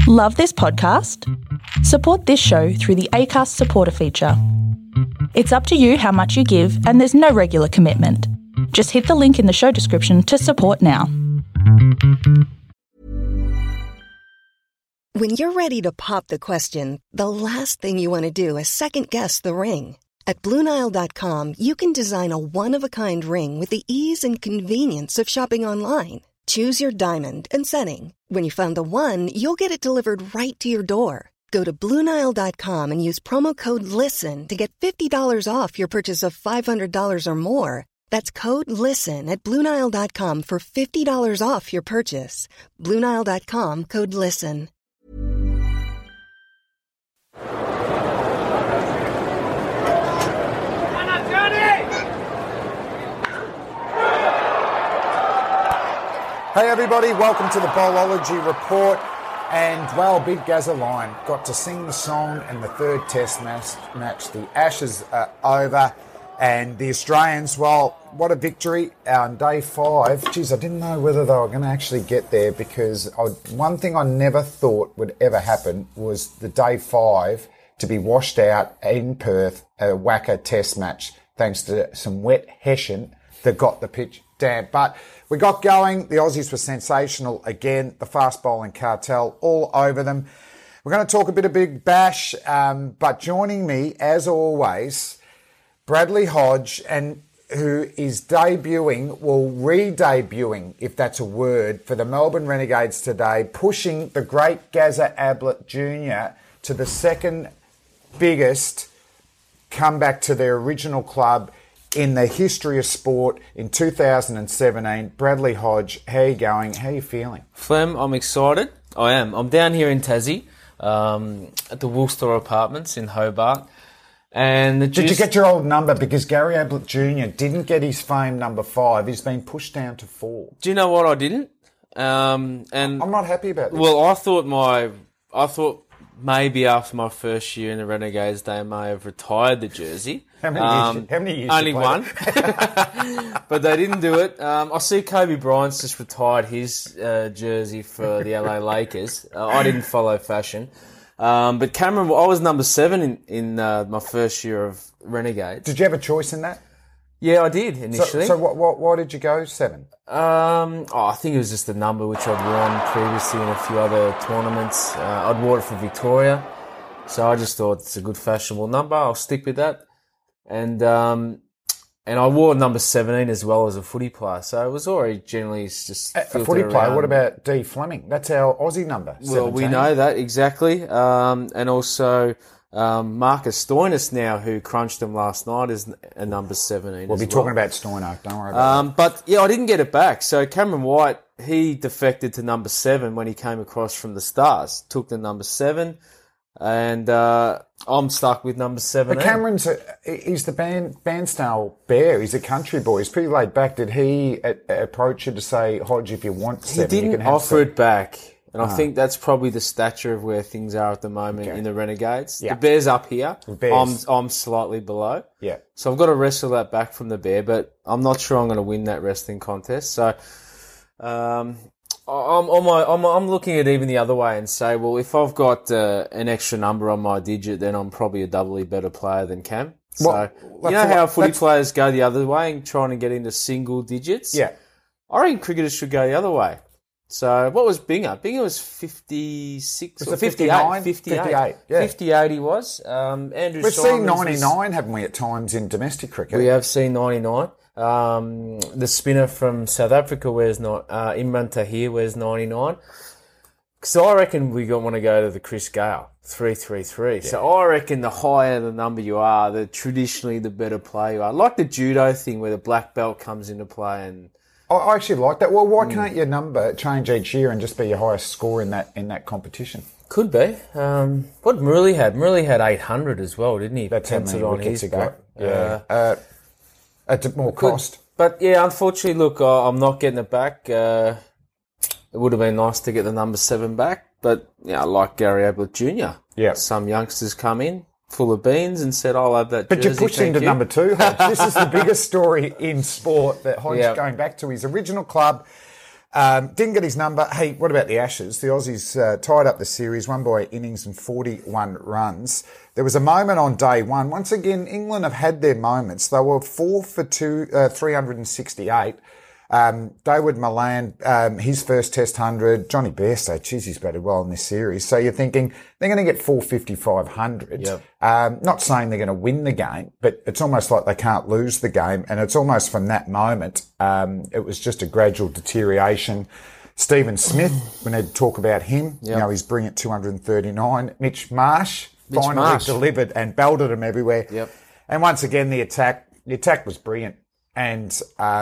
Love this podcast? Support this show through the Acast supporter feature. It's up to you how much you give, and there's no regular commitment. Just hit the link in the show description to support now. When you're ready to pop the question, the last thing you want to do is second-guess the ring. At BlueNile.com, you can design a one-of-a-kind ring with the ease and convenience of shopping online. Choose your diamond and setting. When you find the one, you'll get it delivered right to your door. Go to BlueNile.com and use promo code LISTEN to get $50 off your purchase of $500 or more. That's code LISTEN at BlueNile.com for $50 off your purchase. BlueNile.com, code LISTEN. Hey everybody, welcome to the Bowlology Report. And well, Big Gazza Line got to sing the song in the third test match. The Ashes are over, and the Australians, well, what a victory on day 5. Geez, I didn't know whether they were going to actually get there, because one thing I never thought would ever happen was the day 5 to be washed out in Perth, a WACA test match, thanks to some wet Hessian that got the pitch damp. But we got going. The Aussies were sensational again. The fast bowling cartel all over them. We're going to talk a bit of Big Bash, but joining me, as always, Bradley Hodge, and who is debuting, well, re-debuting, if that's a word, for the Melbourne Renegades today, pushing the great Gazza Ablett Jr. to the second biggest comeback to their original club in the history of sport in 2017. Bradley Hodge, how are you going? How are you feeling? Flem, I'm excited. I am. I'm down here in Tassie at the Woolsthorpe Apartments in Hobart. And Did you get your old number? Because Gary Ablett Jr. didn't get his famed number 5. He's been pushed down to 4. Do you know what? I didn't. And I'm not happy about this. Well, I thought maybe after my first year in the Renegades, they may have retired the jersey. How many years? Only one. But they didn't do it. I see Kobe Bryant's just retired his jersey for the LA Lakers. I didn't follow fashion. But Cameron, I was number 7 in my first year of Renegades. Did you have a choice in that? Yeah, I did initially. So why did you go 7? I think it was just the number which I'd worn previously in a few other tournaments. I'd worn it for Victoria, so I just thought it's a good fashionable number. I'll stick with that. And I wore number 17 as well as a footy player, so it was already generally just a footy player. What about D Fleming? That's our Aussie number. Well, 17. We know that exactly, and also Marcus Stoinis now, who crunched them last night, is a number 17. We'll be talking about Stoino. Don't worry about that. But yeah, I didn't get it back. So Cameron White, he defected to number 7 when he came across from the Stars. Took the number 7. And I'm stuck with number 17. But Cameron's he's the Bairnsdale Bear. He's a country boy. He's pretty laid back. Did he approach you to say, Hodge, if you want 7, he didn't you can have offer 7? it back. And I think that's probably the stature of where things are at the moment in the Renegades. Yeah. The Bear's up here. Bears. I'm slightly below. Yeah. So I've got to wrestle that back from the Bear, but I'm not sure I'm going to win that wrestling contest. So I'm looking at even the other way and say, well, if I've got an extra number on my digit, then I'm probably a doubly better player than Cam. So you know how footy players go the other way and trying to get into single digits? Yeah. I reckon cricketers should go the other way. So what was Binger? Binger was 56 or 58. 58, yeah. 58 he was. Andrew We've seen Simons 99, haven't we, at times in domestic cricket? We have seen 99. The spinner from South Africa wears Imran Tahir wears 99. So I reckon we want to go to the Chris Gale, 333. Yeah. So I reckon the higher the number you are, traditionally the better player you are. Like the judo thing where the black belt comes into play. And I actually like that. Well, why can't your number change each year and just be your highest score in that competition? Could be. What Murali had? Murali had 800 as well, didn't he? That's how many wickets he got. Yeah. At more cost. But yeah, unfortunately, look, I'm not getting it back. It would have been nice to get the number 7 back, but yeah, I like Gary Ablett Jr. Yeah. Some youngsters come in full of beans and said, I'll have that But jersey, you pushed him to number 2, Hodge. This is the biggest story in sport that Hodge Yeah. going back to his original club. Didn't get his number. Hey, what about the Ashes? The Aussies tied up the series, won by innings and 41 runs. There was a moment on day one. Once again, England have had their moments. They were 4 for 368. David Milan, his first Test 100. Johnny Bairstow, geez, he's batted well in this series. So you're thinking they're going to get 450, 500. Yep. Not saying they're going to win the game, but it's almost like they can't lose the game. And it's almost from that moment, it was just a gradual deterioration. Stephen Smith, we need to talk about him. Yep. You know, he's brilliant, 239. Mitch Marsh finally delivered and belted him everywhere. Yep. And once again, the attack was brilliant. And,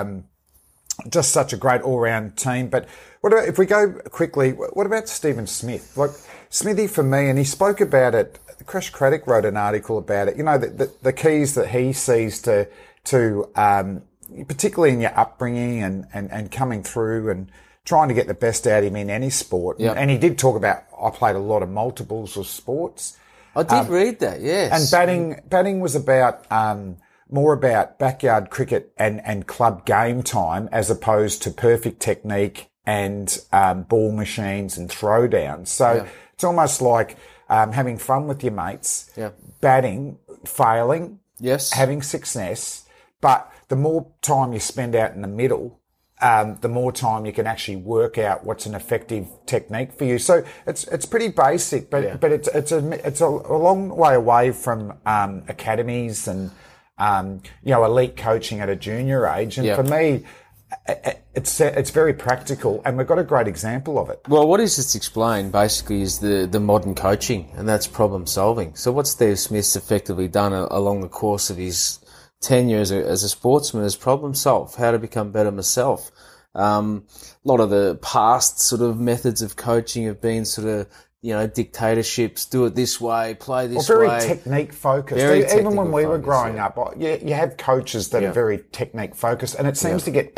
just such a great all-round team. But what about, if we go quickly, what about Stephen Smith? Like, Smithy for me, and he spoke about it, Crash Craddock wrote an article about it, you know, the keys that he sees to particularly in your upbringing and coming through and trying to get the best out of him in any sport. Yep. And he did talk about, I played a lot of multiples of sports. I did read that, yes. And batting was about, more about backyard cricket and club game time as opposed to perfect technique and ball machines and throwdowns. So it's almost like having fun with your mates, batting, failing, having success, but the more time you spend out in the middle, the more time you can actually work out what's an effective technique for you. So it's pretty basic, but it's a long way away from academies and elite coaching at a junior age. And for me, it's very practical, and we've got a great example of it. Well, what he's just explained basically is the modern coaching, and that's problem solving. So what Steve Smith's effectively done along the course of his tenure as a sportsman is problem solve, how to become better myself. A lot of the past sort of methods of coaching have been sort of, dictatorships, do it this way, play this way. Very technique focused. Even when we were growing up, you have coaches that are very technique focused, and it seems to get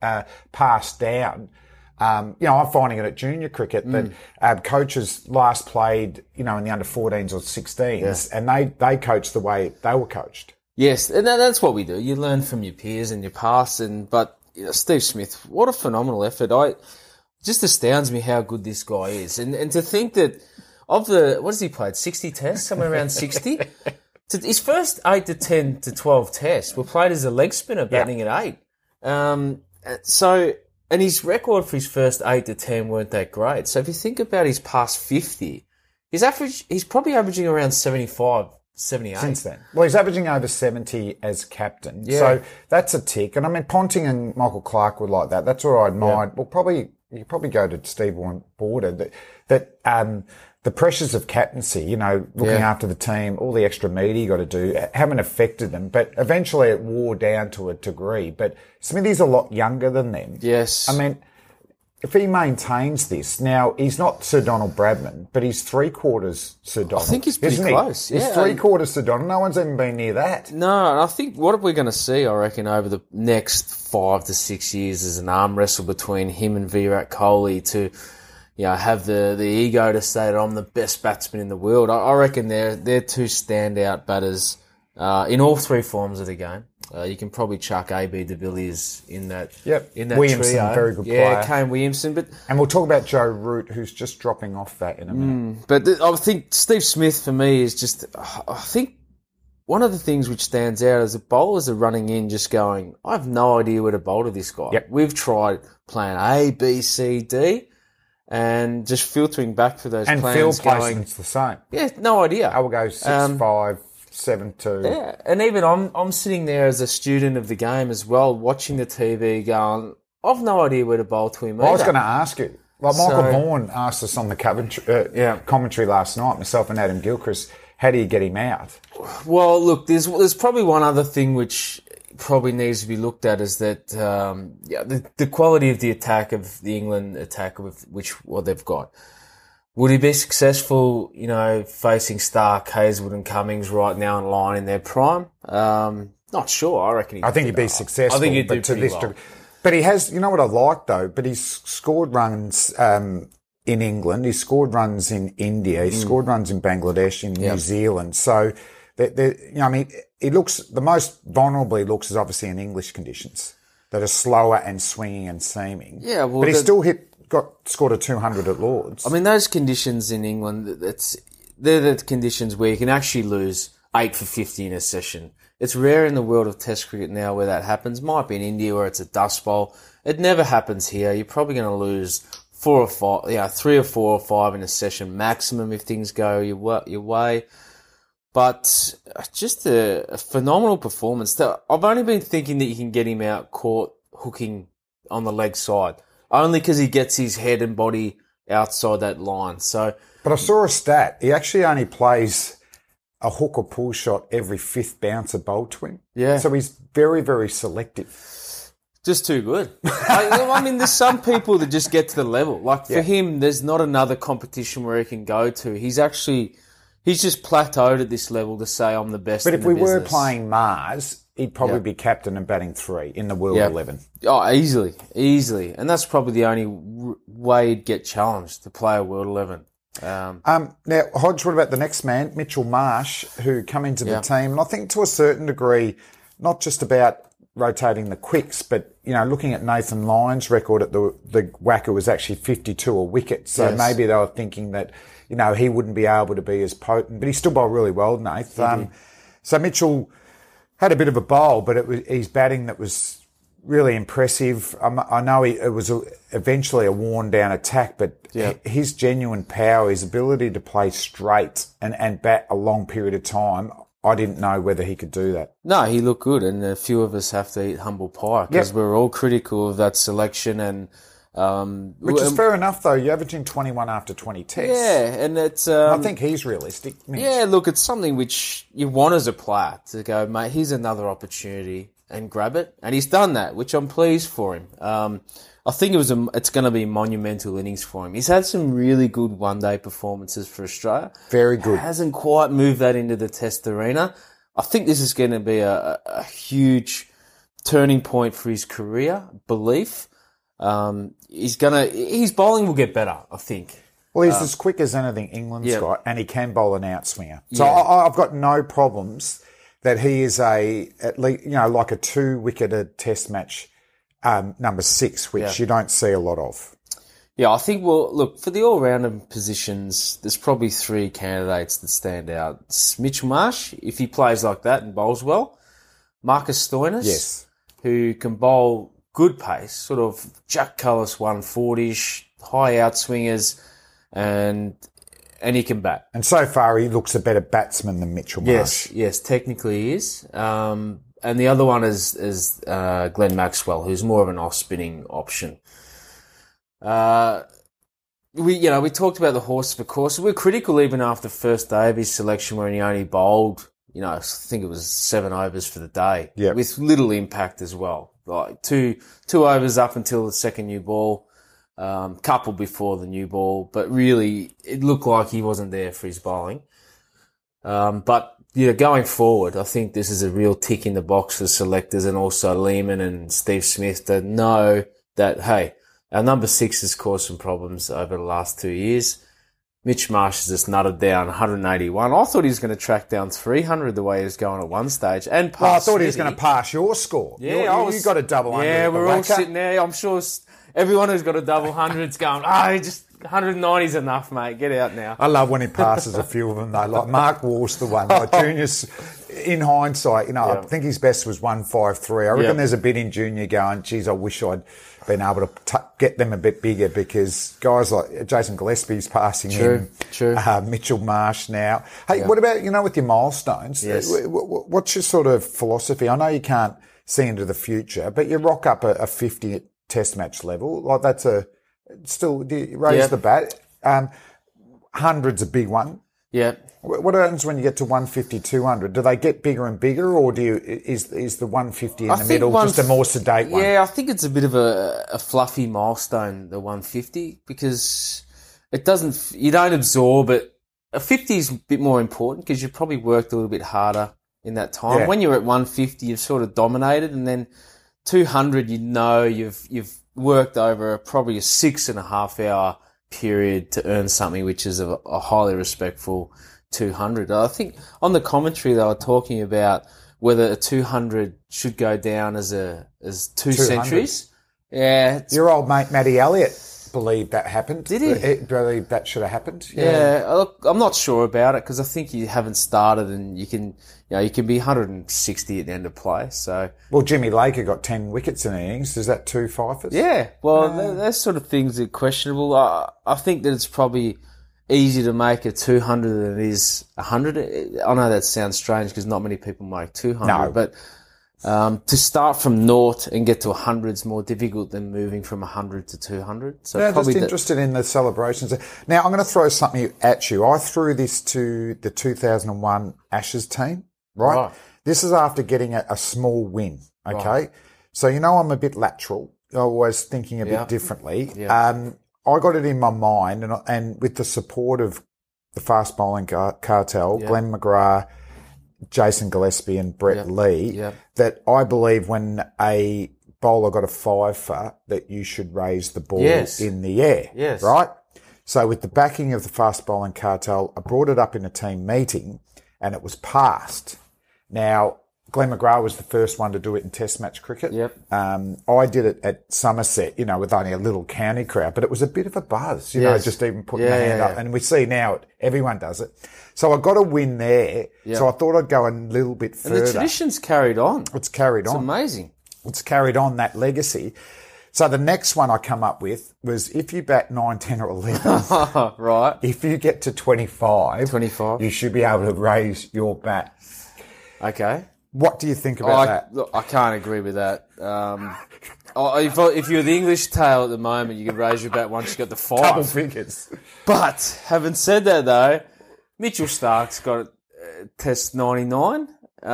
passed down. I'm finding it at junior cricket that coaches last played, in the under 14s or 16s, and they coached the way they were coached. Yes, and that's what we do. You learn from your peers and your past, but Steve Smith, what a phenomenal effort. Just astounds me how good this guy is. And to think that of what has he played, 60 tests, somewhere around 60? His first 8 to 10 to 12 tests were played as a leg spinner, batting at 8. And his record for his first 8 to 10 weren't that great. So if you think about his past 50, he's probably averaging around 75, 78. Since then. Well, he's averaging over 70 as captain. Yeah. So that's a tick. And I mean, Ponting and Michael Clark would like that. That's what I admired. Yeah. Well, you probably go to Steve Border that the pressures of captaincy, looking after the team, all the extra media you got to do, haven't affected them. But eventually it wore down to a degree. But Smithy's a lot younger than them. Yes. I mean, if he maintains this, now he's not Sir Donald Bradman, but he's 3/4 Sir Donald. I think he's pretty close. He's 3/4 Sir Donald. No one's even been near that. No, and I think what we're going to see, I reckon, over the next 5 to 6 years is an arm wrestle between him and Virat Kohli to, have the ego to say that I'm the best batsman in the world. I reckon they're two standout batters in all three forms of the game. You can probably chuck AB de Villiers in that. Yep. In that Williamson, trio. very good player. Yeah, Kane Williamson, and we'll talk about Joe Root, who's just dropping off that in a minute. But I think Steve Smith for me is just. I think one of the things which stands out is the bowlers are running in, just going, I have no idea where to bowl to this guy. Yep. We've tried plan A, B, C, D, and just filtering back for those and plans. And field placement's the same. Yeah, no idea. I will go 6-5. 7-2. Yeah, and even I'm sitting there as a student of the game as well, watching the TV going, I've no idea where to bowl to him either. I was going to ask you. Well, Michael Vaughan asked us on the commentary last night, myself and Adam Gilchrist, how do you get him out? Well, look, there's probably one other thing which probably needs to be looked at is that the quality of the attack of the England attack of what they've got. Would he be successful, facing Stark, Hazelwood and Cummings right now in line in their prime? Not sure. I reckon I think he'd be successful. I think he'd do pretty well. But he has, what I like though, but he's scored runs in England, he's scored runs in India, he's scored runs in Bangladesh, in New Zealand. So, he looks, the most vulnerable he looks is obviously in English conditions. that are slower and swinging and seaming. Yeah, well, but he still scored a 200 at Lords. I mean, those conditions in England, they're the conditions where you can actually lose 8 for 50 in a session. It's rare in the world of Test cricket now where that happens. Might be in India where it's a dust bowl. It never happens here. You're probably going to lose 4 or 5, 3 or 4 or 5 in a session maximum if things go your way. But just a phenomenal performance. I've only been thinking that you can get him out caught hooking on the leg side, only because he gets his head and body outside that line. So, but I saw a stat. He actually only plays a hook or pull shot every 5th bouncer bowled to him. Yeah. So he's very, very selective. Just too good. I mean, there's some people that just get to the level. Like for him, there's not another competition where he can go to. He's just plateaued at this level to say I'm the best. But in if we the were business. playing Mars, he'd probably be captain and batting 3 in the World 11. Oh, easily. And that's probably the only way he'd get challenged to play a World 11. Now, Hodge, what about the next man, Mitchell Marsh, who come into the team? And I think to a certain degree, not just about rotating the quicks, but, looking at Nathan Lyon's record at the WACA was actually 52 a wicket. So maybe they were thinking that, he wouldn't be able to be as potent, but he still bowled really well, Nath. So Mitchell had a bit of a bowl, but his batting that was really impressive. I know it was eventually a worn-down attack, but his genuine power, his ability to play straight and bat a long period of time, I didn't know whether he could do that. No, he looked good, and a few of us have to eat humble pie because we're all critical of that selection. And which is fair enough, though. You're averaging 21 after 20 tests. Yeah, and it's... I think he's realistic, Mitch. Yeah, look, it's something which you want as a player to go, mate, here's another opportunity and grab it. And he's done that, which I'm pleased for him. I think it's going to be monumental innings for him. He's had some really good one-day performances for Australia. Very good. Hasn't quite moved that into the Test arena. I think this is going to be a huge turning point for his career, belief. His bowling will get better, I think. Well, he's as quick as anything England's got, and he can bowl an outswinger. So I've got no problems that he is at least, like a 2-wicketed Test match number 6, which you don't see a lot of. Yeah, I think, look, for the all-rounder positions, there's probably 3 candidates that stand out. It's Mitchell Marsh, if he plays like that and bowls well. Marcus Stoinis, who can bowl good pace, sort of Jack Cullis 140-ish, high outswingers, and he can bat. And so far, he looks a better batsman than Mitchell Marsh. Yes, technically he is. And the other one is Glenn Maxwell, who's more of an off-spinning option. We talked about the horse for course. We're critical even after first day of his selection when he only bowled, I think it was 7 overs for the day, with little impact as well. Like two overs up until the second new ball, couple before the new ball, but really it looked like he wasn't there for his bowling. But going forward, I think this is a real tick in the box for selectors and also Lehman and Steve Smith to know that, hey, our number 6 has caused some problems over the last 2 years. Mitch Marsh has just nutted down 181. I thought he was going to track down 300 the way he was going at one stage. And pass. Well, I thought he was going to pass your score. Yeah, you got a double 100. Yeah, we're all sitting there. I'm sure everyone who's got a double 100's going, just 190's enough, mate. Get out now. I love when he passes a few of them, though. Like Mark Walsh, the one. Like Junior's, in hindsight, I think his best was 153. I reckon there's a bit in Junior going, geez, I wish I'd been able to get them a bit bigger because guys like Jason Gillespie's passing him. True. Mitchell Marsh now. Hey, what about, with your milestones? Yes. What's your sort of philosophy? I know you can't see into the future, but you rock up a 50 Test match level. Like that's still, you raise the bat. 100's a big one. Yeah. What happens when you get to 150, 200? Do they get bigger and bigger, or is the 150 in the middle just a more sedate one? Yeah, I think it's a bit of a fluffy milestone, the 150, because you don't absorb it. A 50 is a bit more important because you've probably worked a little bit harder in that time. Yeah. When you're at 150, you've sort of dominated, and then 200, you've worked over probably a 6.5 hour period to earn something which is a highly respectful 200. I think on the commentary they were talking about whether a 200 should go down as two 200. centuries. Yeah. Your old mate Matty Elliott believed that happened. Did he? Believed that should have happened. Yeah. Look, I'm not sure about it because I think you haven't started and you can be 160 at the end of play. So. Well, Jimmy Laker got 10 wickets in innings. Is that 2 fifers? Yeah. Well, those sort of things are questionable. I think that it's probably easier to make a 200 than it is 100. I know that sounds strange because not many people make 200. No. But to start from naught and get to 100 is more difficult than moving from 100 to 200. So Yeah, probably just interested in the celebrations. Now, I'm going to throw something at you. I threw this to the 2001 Ashes team, right? This is after getting a small win, okay? Right. So, I'm a bit lateral. I'm always thinking a bit differently. Yeah. I got it in my mind, and with the support of the fast bowling cartel, Glenn McGrath, Jason Gillespie and Brett Lee, that I believe when a bowler got a fiver that you should raise the ball in the air. Yes. Right? So with the backing of the fast bowling cartel, I brought it up in a team meeting and it was passed. Now, Glenn McGrath was the first one to do it in Test match cricket. Yep. I did it at Somerset, with only a little county crowd, but it was a bit of a buzz, just even putting the hand up. And we see now everyone does it. So I got a win there. So I thought I'd go a little bit further. And the tradition's carried on. It's carried on. It's amazing. It's carried on that legacy. So the next one I come up with was if you bat 9, 10 or 11, right. if you get to 25, 25, you should be able to raise your bat. Okay. What do you think about that? Look, I can't agree with that. If you're the English tail at the moment, you can raise your bat once you got the 5. Double figures. But having said that, though, Mitchell Stark's got test 99.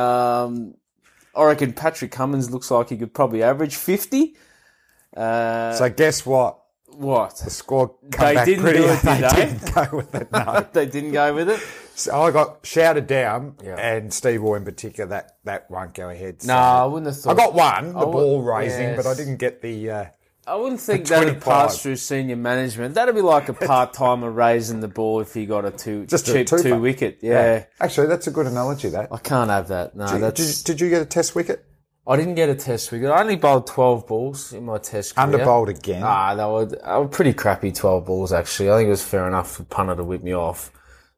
I reckon Patrick Cummins looks like he could probably average 50. So guess what? What? The squad come back didn't pretty. do it, did they didn't go with it. No, they didn't go with it. So I got shouted down, and Steve Waugh in particular. That won't go ahead. So no, I wouldn't have thought. I got one, the ball raising, yes. but I didn't get the. I wouldn't think that would pass through senior management. That'd be like a part-timer raising the ball if he got a two wicket. Yeah. Actually, that's a good analogy. That I can't have that. No, did you get a test wicket? I didn't get a test wicket. I only bowled 12 balls in my test career. Under-bowled again? They were pretty crappy 12 balls, actually. I think it was fair enough for punter to whip me off.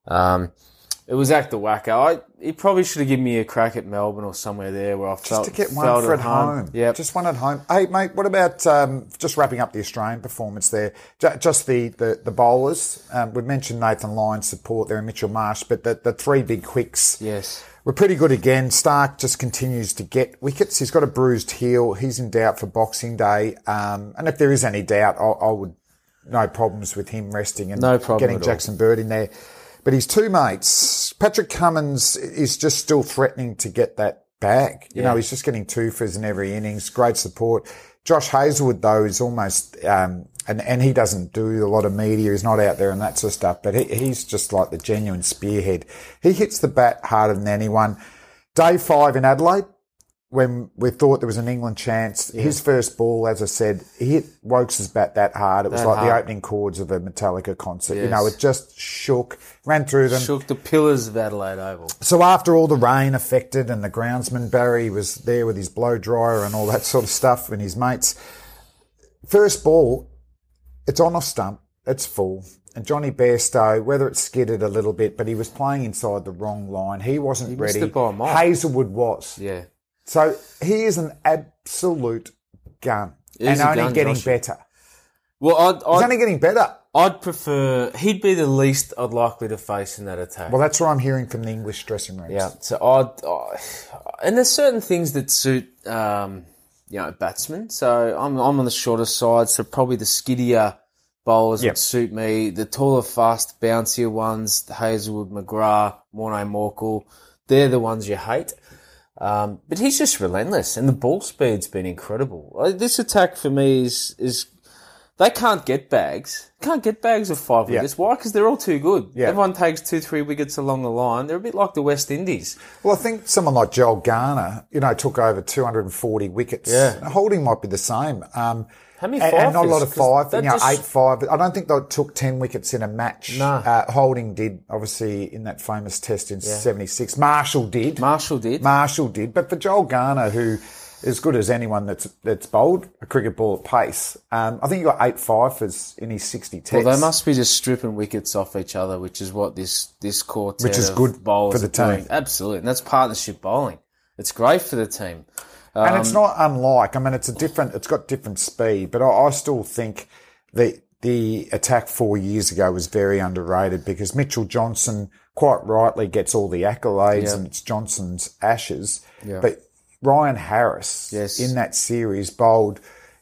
It was Act the Wacko. He probably should have given me a crack at Melbourne or somewhere there where I felt just to get one for at home. Yeah, just one at home. Hey, mate, what about just wrapping up the Australian performance there? Just the bowlers. We mentioned Nathan Lyon's support there and Mitchell Marsh, but the 3 big quicks. Yes. We're pretty good again. Stark just continues to get wickets. He's got a bruised heel. He's in doubt for Boxing Day. And if there is any doubt, I would no problems with him resting and getting Jackson Bird in there. But his 2 mates, Patrick Cummins is just still threatening to get that bag. You know, he's just getting 2 fers in every innings. Great support. Josh Hazlewood, though, is almost, and he doesn't do a lot of media. He's not out there and that sort of stuff, but he's just like the genuine spearhead. He hits the bat harder than anyone. Day 5 in Adelaide, when we thought there was an England chance, his first ball, as I said, he hit Wokes' bat that hard. It was like the opening chords of a Metallica concert. Yes. You know, it just shook, ran through them. Shook the pillars of Adelaide Oval. So after all the rain affected and the groundsman, Barry, was there with his blow dryer and all that sort of stuff and his mates, first ball, it's on off stump, it's full. And Johnny Bairstow, whether it skidded a little bit, but he was playing inside the wrong line. He wasn't ready. Missed it by a mile. Hazlewood was. Yeah. So he is an absolute gun and only getting better. Well, he's only getting better. I'd prefer, he'd be the least I'd likely to face in that attack. Well, that's what I'm hearing from the English dressing rooms. Yeah. So and there's certain things that suit, batsmen. So I'm on the shorter side, so probably the skiddier bowlers would suit me. The taller, fast, bouncier ones, the Hazlewood, McGrath, Morne Morkel, they're the ones you hate. But he's just relentless, and the ball speed's been incredible. This attack for me is They can't get bags. Can't get bags of 5 wickets. Why? Because they're all too good. Yeah. Everyone takes 2-3 wickets along the line. They're a bit like the West Indies. Well, I think someone like Joel Garner, took over 240 wickets. Yeah. Holding might be the same. How many and not a lot of 5, 8-5. I don't think they took 10 wickets in a match. No. Holding did, obviously, in that famous test in 76. Marshall did. But for Joel Garner, who as good as anyone that's bowled a cricket ball at pace, I think he got 8 fifers in his 60 tests. Well, they must be just stripping wickets off each other, which is what this quartet which is good bowlers for the team. doing. Absolutely. And that's partnership bowling. It's great for the team. And it's not unlike, it's got different speed, but I still think the attack 4 years ago was very underrated because Mitchell Johnson quite rightly gets all the accolades and it's Johnson's Ashes. Yeah. But Ryan Harris in that series bowled,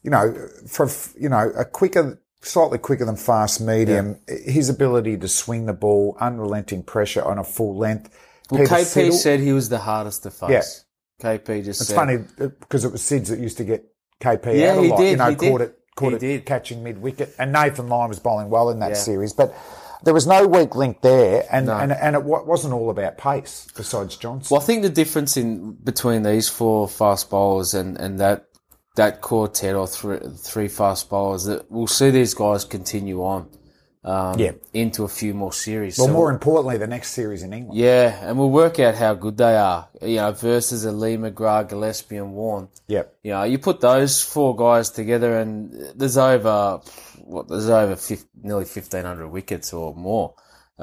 slightly quicker than fast medium. Yeah. His ability to swing the ball, unrelenting pressure on a full length. Well, Peter KP Siddle said he was the hardest to face. Yeah. KP just It's said. funny because it was Sids that used to get KP Yeah, out a he lot. did. Caught He it did. catching mid-wicket. And Nathan Lyon was bowling well in that series. But there was no weak link there. And it wasn't all about pace besides Johnson. Well, I think the difference between these 4 fast bowlers and that quartet or three fast bowlers, that we'll see these guys continue on into a few more series. Well, more importantly, the next series in England. Yeah, and we'll work out how good they are, versus a Lee McGrath, Gillespie and Warne. Yep. You put those 4 guys together and there's over nearly 1,500 wickets or more.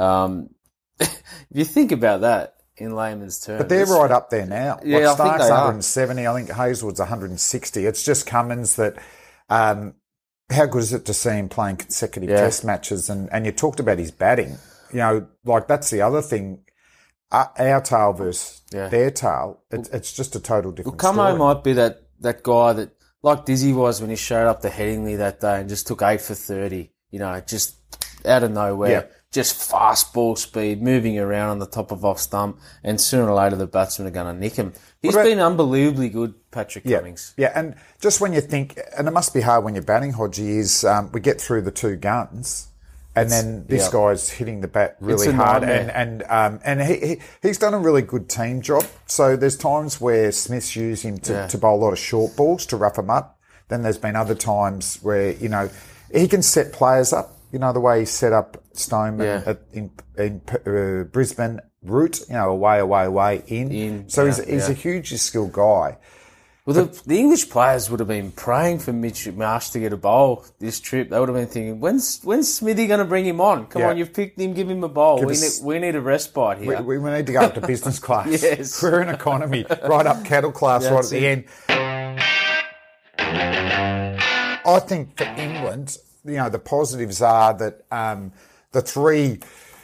If you think about that in layman's terms. But they're right up there now. Yeah, I think Stark's they are. 170. I think Hazelwood's 160. It's just Cummins that... how good is it to see him playing consecutive test matches? And you talked about his batting. That's the other thing. Our tail versus their tail, it's just a total different story. Cummo might be that guy that, like Dizzy was when he showed up to Headingley that day and just took 8 for 30, just out of nowhere. Yeah. Just fast ball speed, moving around on the top of off stump, and sooner or later the batsmen are going to nick him. He's been unbelievably good, Patrick Cummings. Yeah, and just when you think, and it must be hard when you're batting, Hodgie, is we get through the 2 guns, and then this guy's hitting the bat really hard, and he's done a really good team job. So there's times where Smith's used him to bowl a lot of short balls to rough him up. Then there's been other times where he can set players up. The way he set up Stoneman in Brisbane route, away in. So he's a hugely skilled guy. Well, the English players would have been praying for Mitch Marsh to get a bowl this trip. They would have been thinking, when's Smithy going to bring him on? Come on, you've picked him, give him a bowl. We need a respite here. We need to go up to business class. Yes. We're in economy, right up cattle class, right at the end. I think for England, the positives are that the 3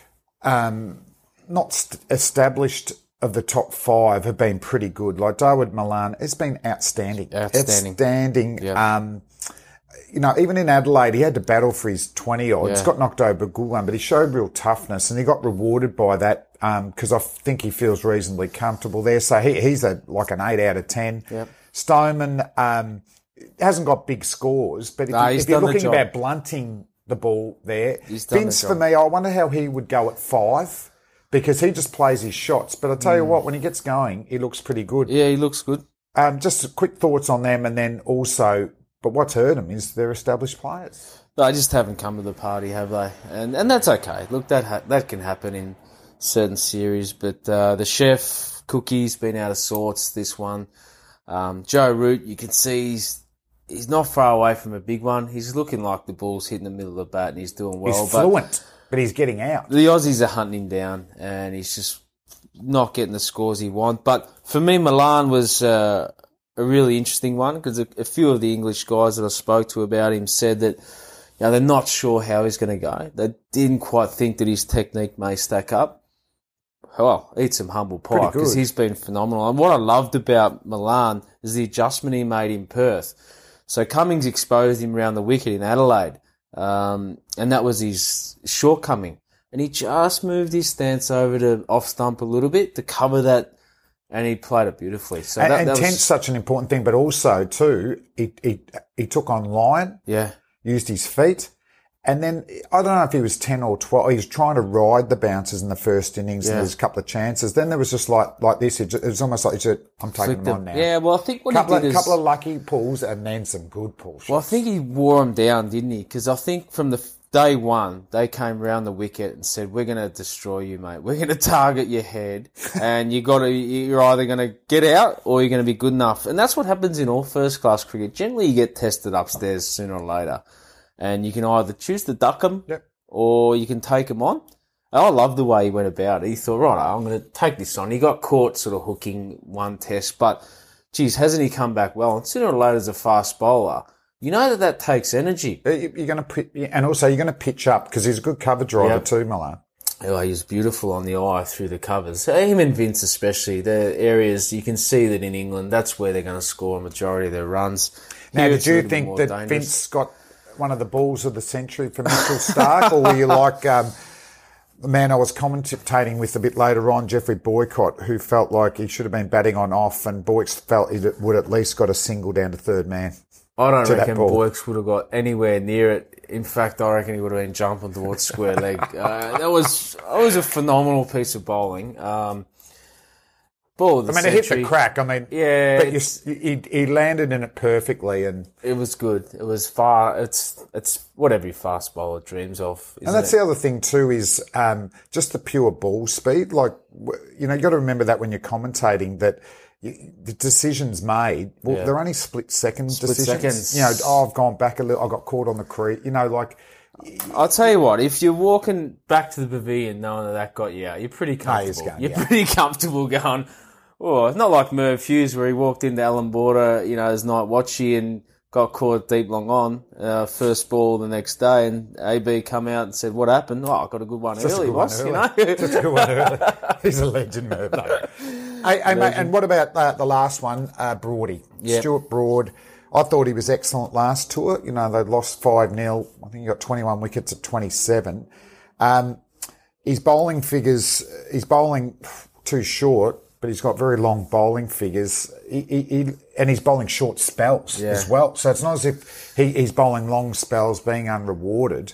not established of the top 5 have been pretty good. Like Dawood Malan has been outstanding. Yep. Even in Adelaide, he had to battle for his 20 odds. Got knocked over a good one, but he showed real toughness and he got rewarded by that because I think he feels reasonably comfortable there. So he's like an 8 out of 10. Yep. Stoneman hasn't got big scores, but if you're looking about blunting the ball there, Vince, for me, I wonder how he would go at 5. Because he just plays his shots. But I'll tell you what, when he gets going, he looks pretty good. Yeah, he looks good. Just quick thoughts on them, and then also, but what's hurt them is they're established players. They just haven't come to the party, have they? And that's okay. Look, that can happen in certain series. But the chef, Cookie's been out of sorts this one. Joe Root, you can see he's not far away from a big one. He's looking like the ball's hitting the middle of the bat and he's doing well. He's fluent. But he's getting out. The Aussies are hunting him down, and he's just not getting the scores he wants. But for me, Milan was a really interesting one because a few of the English guys that I spoke to about him said that they're not sure how he's going to go. They didn't quite think that his technique may stack up. Well, eat some humble pie because he's been phenomenal. And what I loved about Milan is the adjustment he made in Perth. So Cummings exposed him around the wicket in Adelaide. And that was his shortcoming. And he just moved his stance over to off stump a little bit to cover that, and he played it beautifully. So that was such an important thing, but also too, he took on Lyon. Yeah. used his feet. And then, I don't know if he was 10 or 12. He was trying to ride the bounces in the first innings, and there's a couple of chances. Then there was just like this. It was almost like he said, I'm taking them on now. Yeah, well, I think what he did is... couple of lucky pulls and then some good pulls. Well, I think he wore them down, didn't he? Because I think from the day one, they came round the wicket and said, we're going to destroy you, mate. We're going to target your head, and you're either going to get out or you're going to be good enough. And that's what happens in all first-class cricket. Generally, you get tested upstairs sooner or later. And you can either choose to duck them or you can take them on. And I love the way he went about it. He thought, right, I'm going to take this on. He got caught sort of hooking one test, but, geez, hasn't he come back well? And sooner or later, as a fast bowler, you know that takes energy. You're going to and also you're going to pitch up because he's a good cover driver too, Milan. Oh, he's beautiful on the eye through the covers. Him and Vince especially, the areas you can see that in England, that's where they're going to score a majority of their runs. Now, did you think that dangerous. Vince got one of the balls of the century for Mitchell Starc, or were you like the man I was commentating with a bit later on, Jeffrey Boycott, who felt like he should have been batting on off, and Boyks felt he would at least got a single down to third man? I don't reckon Boyks would have got anywhere near it. In fact, I reckon he would have been jumping towards square leg. That was a phenomenal piece of bowling. Ball of the century. It hit the crack. But he landed in it perfectly, and it was good. It was far. It's what every fast bowler dreams of. And that's the other thing too is just the pure ball speed. Like you got to remember that when you're commentating that. The decisions made, they're only split decisions. Seconds. I've gone back a little. I got caught on the crease. I'll tell you what. If you're walking back to the pavilion knowing that got you out, you're pretty comfortable. Pretty comfortable going. Oh, it's not like Merv Hughes where he walked into Allan Border, as night watchy and got caught deep long on, first ball the next day, and AB come out and said, what happened? Oh, I got a good one early, boss, Just a good one early. He's a legend, Merv. Hey, mate, and what about the last one, Broady? Yep. Stuart Broad. I thought he was excellent last tour. They lost 5-0. I think he got 21 wickets at 27. His bowling figures, he's bowling too short, but he's got very long bowling figures. And he's bowling short spells as well. So it's not as if he's bowling long spells being unrewarded.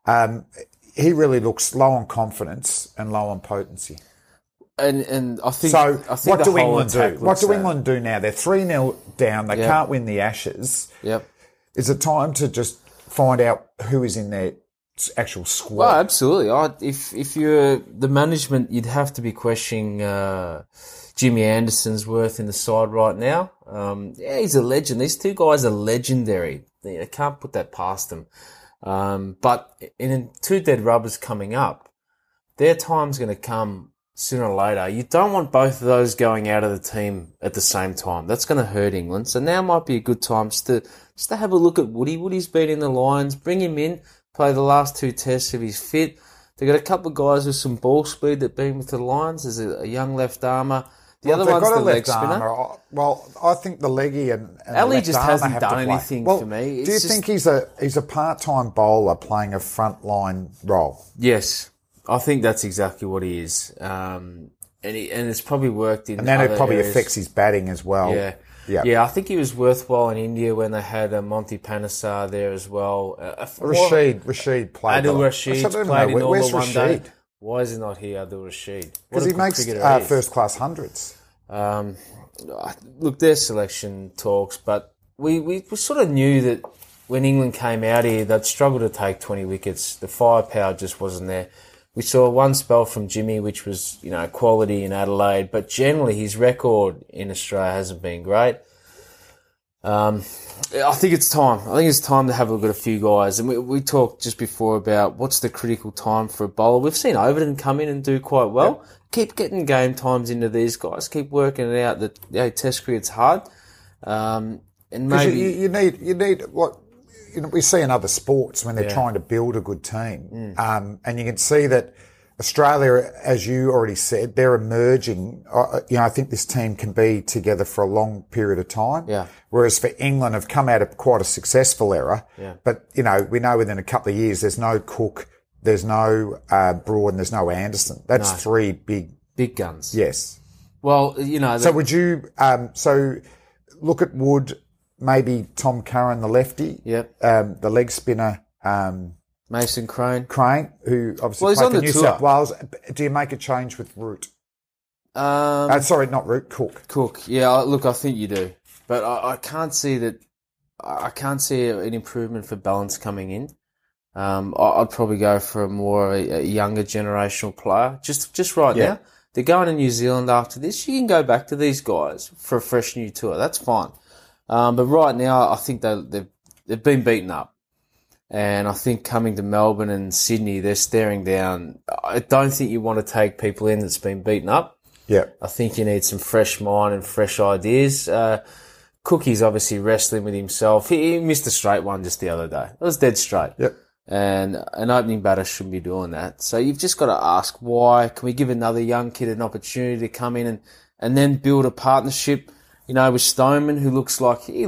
He really looks low on confidence and low on potency. And I think what do England do? What do England do now? They're 3-0 down. They can't win the Ashes. Yep. Is it time to just find out who is in their actual squad? Well, absolutely. If you're the management, you'd have to be questioning Jimmy Anderson's worth in the side right now. He's a legend. These two guys are legendary. They can't put that past them. But in two dead rubbers coming up, their time's going to come sooner or later. You don't want both of those going out of the team at the same time. That's going to hurt England. So now might be a good time just to have a look at Woody. Woody's been in the Lions. Bring him in. Play the last two tests if he's fit. They've got a couple of guys with some ball speed that been with the Lions. There's a young left armer. The other one's the leg spinner. Well, I think the leggy and Ali just hasn't done anything for me. Do you think he's a part-time bowler playing a frontline role? Yes. I think that's exactly what he is. And it's probably worked in and then other it probably areas. Affects his batting as well. Yeah. Yeah, I think he was worthwhile in India when they had Monty Panesar there as well. Rashid played. Adil Rashid played in all Where's the one Rashid? day. Why is he not here, Adil Rashid? Because he makes first-class hundreds. Look, their selection talks, but we sort of knew that when England came out here, they'd struggle to take 20 wickets. The firepower just wasn't there. We saw one spell from Jimmy, which was, quality in Adelaide, but generally his record in Australia hasn't been great. I think it's time. I think it's time to have a look at a few guys. And we talked just before about what's the critical time for a bowler. We've seen Overton come in and do quite well. Yep. Keep getting game times into these guys. Keep working it out that Test cricket's hard. And maybe you need what. We see in other sports when they're trying to build a good team. And you can see that Australia, as you already said, they're emerging. I think this team can be together for a long period of time. Yeah. Whereas for England, have come out of quite a successful era. Yeah. But, we know within a couple of years, there's no Cook, there's no Broad, and there's no Anderson. That's three big guns. Yes. Well, So would you, so look at Wood, maybe Tom Curran, the lefty. Yep. The leg spinner, Mason Crane, who obviously Well, he's played on for the New tour. South Wales. Do you make a change with Root? Sorry, not Root, Cook. Cook. Yeah, look, I think you do, but I can't see that. I can't see an improvement for Balance coming in. I'd probably go for a younger generational player. Just right now, they're going to New Zealand after this. You can go back to these guys for a fresh new tour. That's fine. But right now, I think they've been beaten up. And I think coming to Melbourne and Sydney, they're staring down. I don't think you want to take people in that's been beaten up. Yeah. I think you need some fresh mind and fresh ideas. Cookie's obviously wrestling with himself. He missed a straight one just the other day. It was dead straight. Yep. And an opening batter shouldn't be doing that. So you've just got to ask why. Can we give another young kid an opportunity to come in and then build a partnership, with Stoneman, who looks like he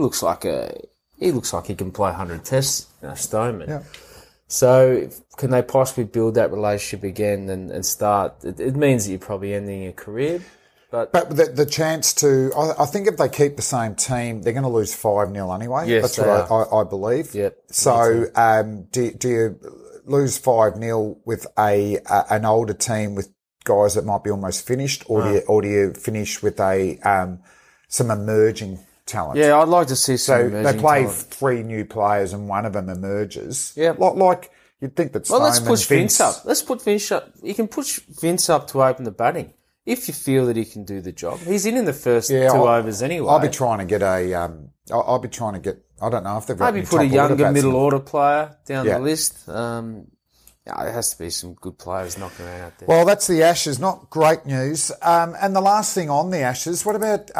can play 100 tests, Stoneman. Yeah. So can they possibly build that relationship again and start? It means that you're probably ending your career. But the chance to, I think if they keep the same team, they're going to lose 5-0 anyway. Yes, that's what I believe. Yep. So do you lose 5-0 with an older team with guys that might be almost finished, or do you finish with some emerging talent? Yeah, I'd like to see some emerging they play talent. 3 new players and one of them emerges. Yeah. Like you'd think that Well, let's Stoneman, push Vince up. Let's put Vince up. You can push Vince up to open the batting if you feel that he can do the job. He's in the first 2 overs anyway. I'll be trying to get I'll be trying to get, I don't know if they've got Maybe any put a top order younger batsmen. middle order player down Yeah. the list. There has to be some good players knocking around out there. Well, that's the Ashes. Not great news. And the last thing on the Ashes, what about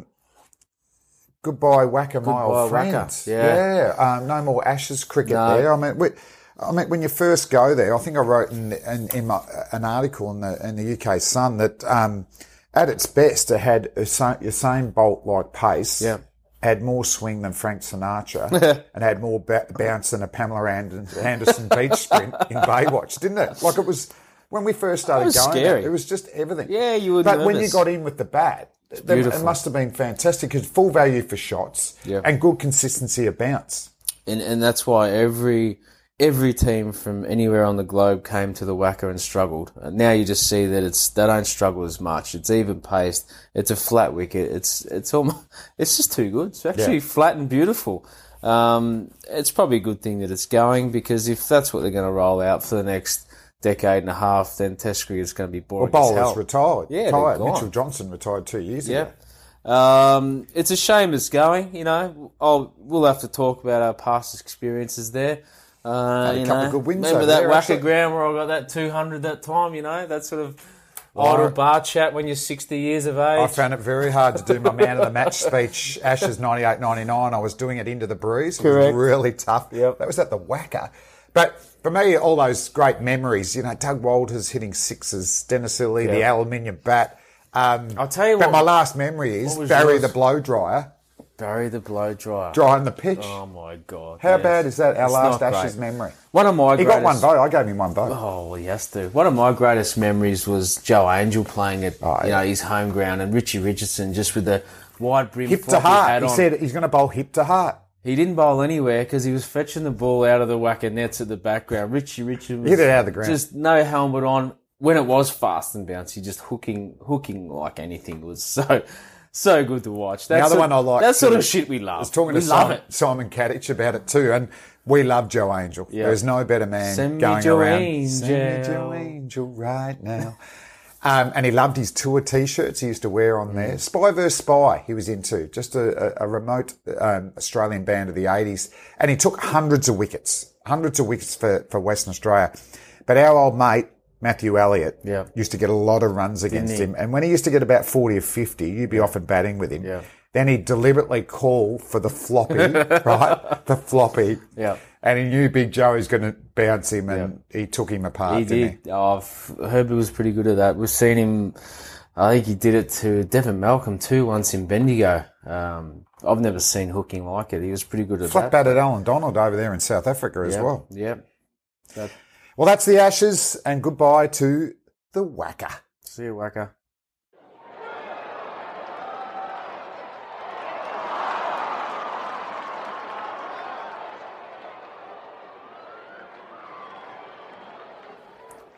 goodbye Wacker, my old friend? Wacker, yeah. No more Ashes cricket there. I mean, when you first go there, I think I wrote in an article in the UK Sun that at its best it had Usain Bolt-like pace. Yeah. Had more swing than Frank Sinatra and had more bounce than a Pamela Anderson beach sprint in Baywatch, didn't it? Like it was, when we first started going scary. there, it was just everything. Yeah, you were But when nervous. you got in with the bat, it must have been fantastic because full value for shots and good consistency of bounce. And that's why every team from anywhere on the globe came to the Wacker and struggled. And now you just see that they don't struggle as much. It's even paced. It's a flat wicket. It's just too good. It's actually flat and beautiful. It's probably a good thing that it's going, because if that's what they're going to roll out for the next decade and a half, then Test cricket is going to be boring as hell. Bowlers retired. Yeah, they're gone. Mitchell Johnson retired 2 years ago. It's a shame it's going. We'll have to talk about our past experiences there. Had a couple of good wins Remember over that there, Wacker actually. ground where I got that 200 that time, that sort of idle bar chat when you're 60 years of age. I found it very hard to do my man of the match speech, Ashes 98-99. I was doing it into the breeze. It was really tough. Yep. That was at the Wacker. But for me, all those great memories, Doug Walters hitting sixes, Dennis Ely, the aluminium bat. I'll tell you but what. my last memory is was Barry yours? the blow dryer Barry the blow dryer. drying the pitch. Oh my God. How bad is that? Our It's last not Ashes great. memory. One of my He greatest... got one vote. I gave him one vote. Oh, well, he has to. One of my greatest memories was Joe Angel playing at his home ground, and Richie Richardson just with the wide brim Hip to floppy heart. hat He on. said he's going to bowl hip to heart. He didn't bowl anywhere because he was fetching the ball out of the Wacker nets at the background. Richie Richardson was Hit it out of the ground. just no helmet on. When it was fast and bouncy, just hooking like anything. It was so good to watch. That's other one I like that sort too. of shit we love. I was talking we to love Simon Kadich about it too, and we love Joe Angel. Yeah. There's no better man Send me going Joe around. Angel. Send me Joe Angel right now. And he loved his tour T-shirts he used to wear on there. Spy vs. Spy he was into, just a remote Australian band of the 80s. And he took hundreds of wickets for Western Australia. But our old mate, Matthew Elliott, used to get a lot of runs against him. And when he used to get about 40 or 50, you'd be off and batting with him. Yeah. Then he'd deliberately call for the floppy, right? The floppy. Yeah. And he knew Big Joe was going to bounce him, and he took him apart, He didn't did. Oh, Herbie was pretty good at that. We've seen him. I think he did it to Devon Malcolm too once in Bendigo. I've never seen hooking like it. He was pretty good at Flat that. batted Alan Donald over there in South Africa as well. Yeah. Well, that's the Ashes, and goodbye to the Wacker. See you, Wacker.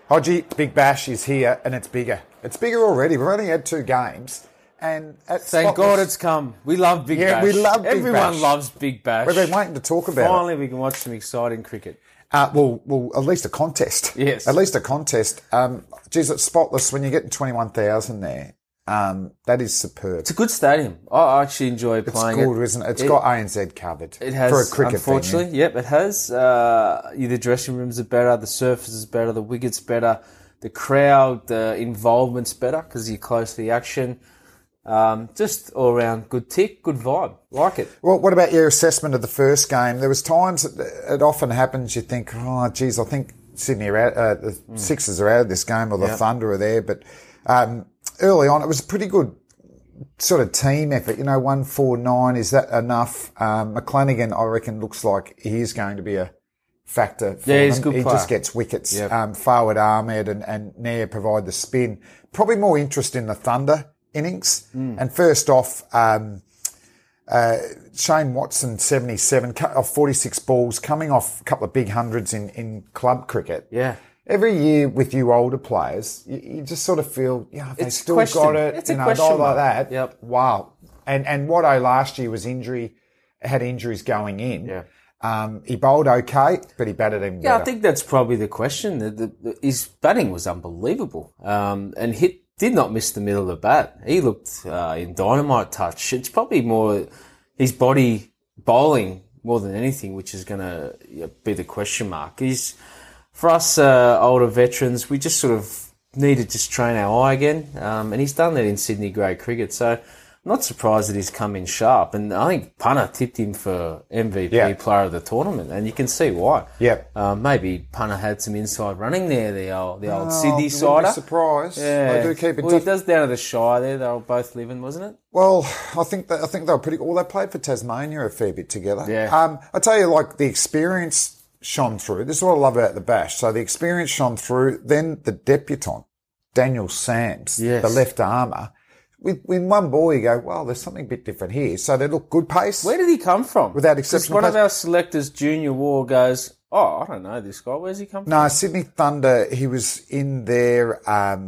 Hodgie, Big Bash is here, and it's bigger. It's bigger already. We've only had 2 games. And thank God it's come. We love Big Bash. Yeah, we love Big Bash. Everyone loves Big Bash. We've been waiting to talk about it. Finally, we can watch some exciting cricket. Well, at least a contest. Yes. At least a contest. Geez, it's spotless when you're getting 21,000 there. That is superb. It's a good stadium. I actually enjoy playing it. It's good, isn't it? It's got ANZ covered. It has, for a cricket unfortunately. venue. Yep, it has. The dressing rooms are better, the surface is better, the wicket's better, the crowd involvement's better because you're close to the action. Just all around good tick, good vibe. Like it. Well, what about your assessment of the first game? There was times it often happens you think, oh, geez, I think Sydney are out, the Sixers are out of this game or the Thunder are there. But early on, it was a pretty good sort of team effort. 149, is that enough? McClanagan, I reckon, looks like he is going to be a factor for them. He's a good player. He just gets wickets. Yep. Fawad Ahmed and Nair provide the spin. Probably more interest in the Thunder innings. And first off, Shane Watson, 77 off 46 balls, coming off a couple of big hundreds in club cricket. Yeah. Every year with you older players, you just sort of feel, they It's still question. got it. It's a question like mark. that. Yep. Wow. And Watto last year had injuries going in. Yeah. He bowled okay, but he batted even better. Yeah, I think that's probably the question. His batting was unbelievable. And did not miss the middle of the bat. He looked in dynamite touch. It's probably more his body bowling more than anything, which is going to be the question mark. For us older veterans, we just sort of need to just train our eye again. And he's done that in Sydney grade cricket. So I'm not surprised that he's come in sharp. And I think Punter tipped him for MVP player of the tournament. And you can see why. Yep. Maybe Punter had some inside running there, the old Sydney sider. Be surprised. Yeah. They do keep it. Well, he does down at the Shire there. They were both living, wasn't it? Well, I think they were pretty. Well, they played for Tasmania a fair bit together. Yeah. I tell you, like the experience shone through. This is what I love about the Bash. So the experience shone through. Then the debutant, Daniel Sams, the left armour. With one ball, you go, well, there's something a bit different here. So they look good pace. Where did he come from? Without exceptional one pace. of our selectors, Junior War, goes, I don't know this guy. Where's he come from? No, Sydney Thunder, he was in their,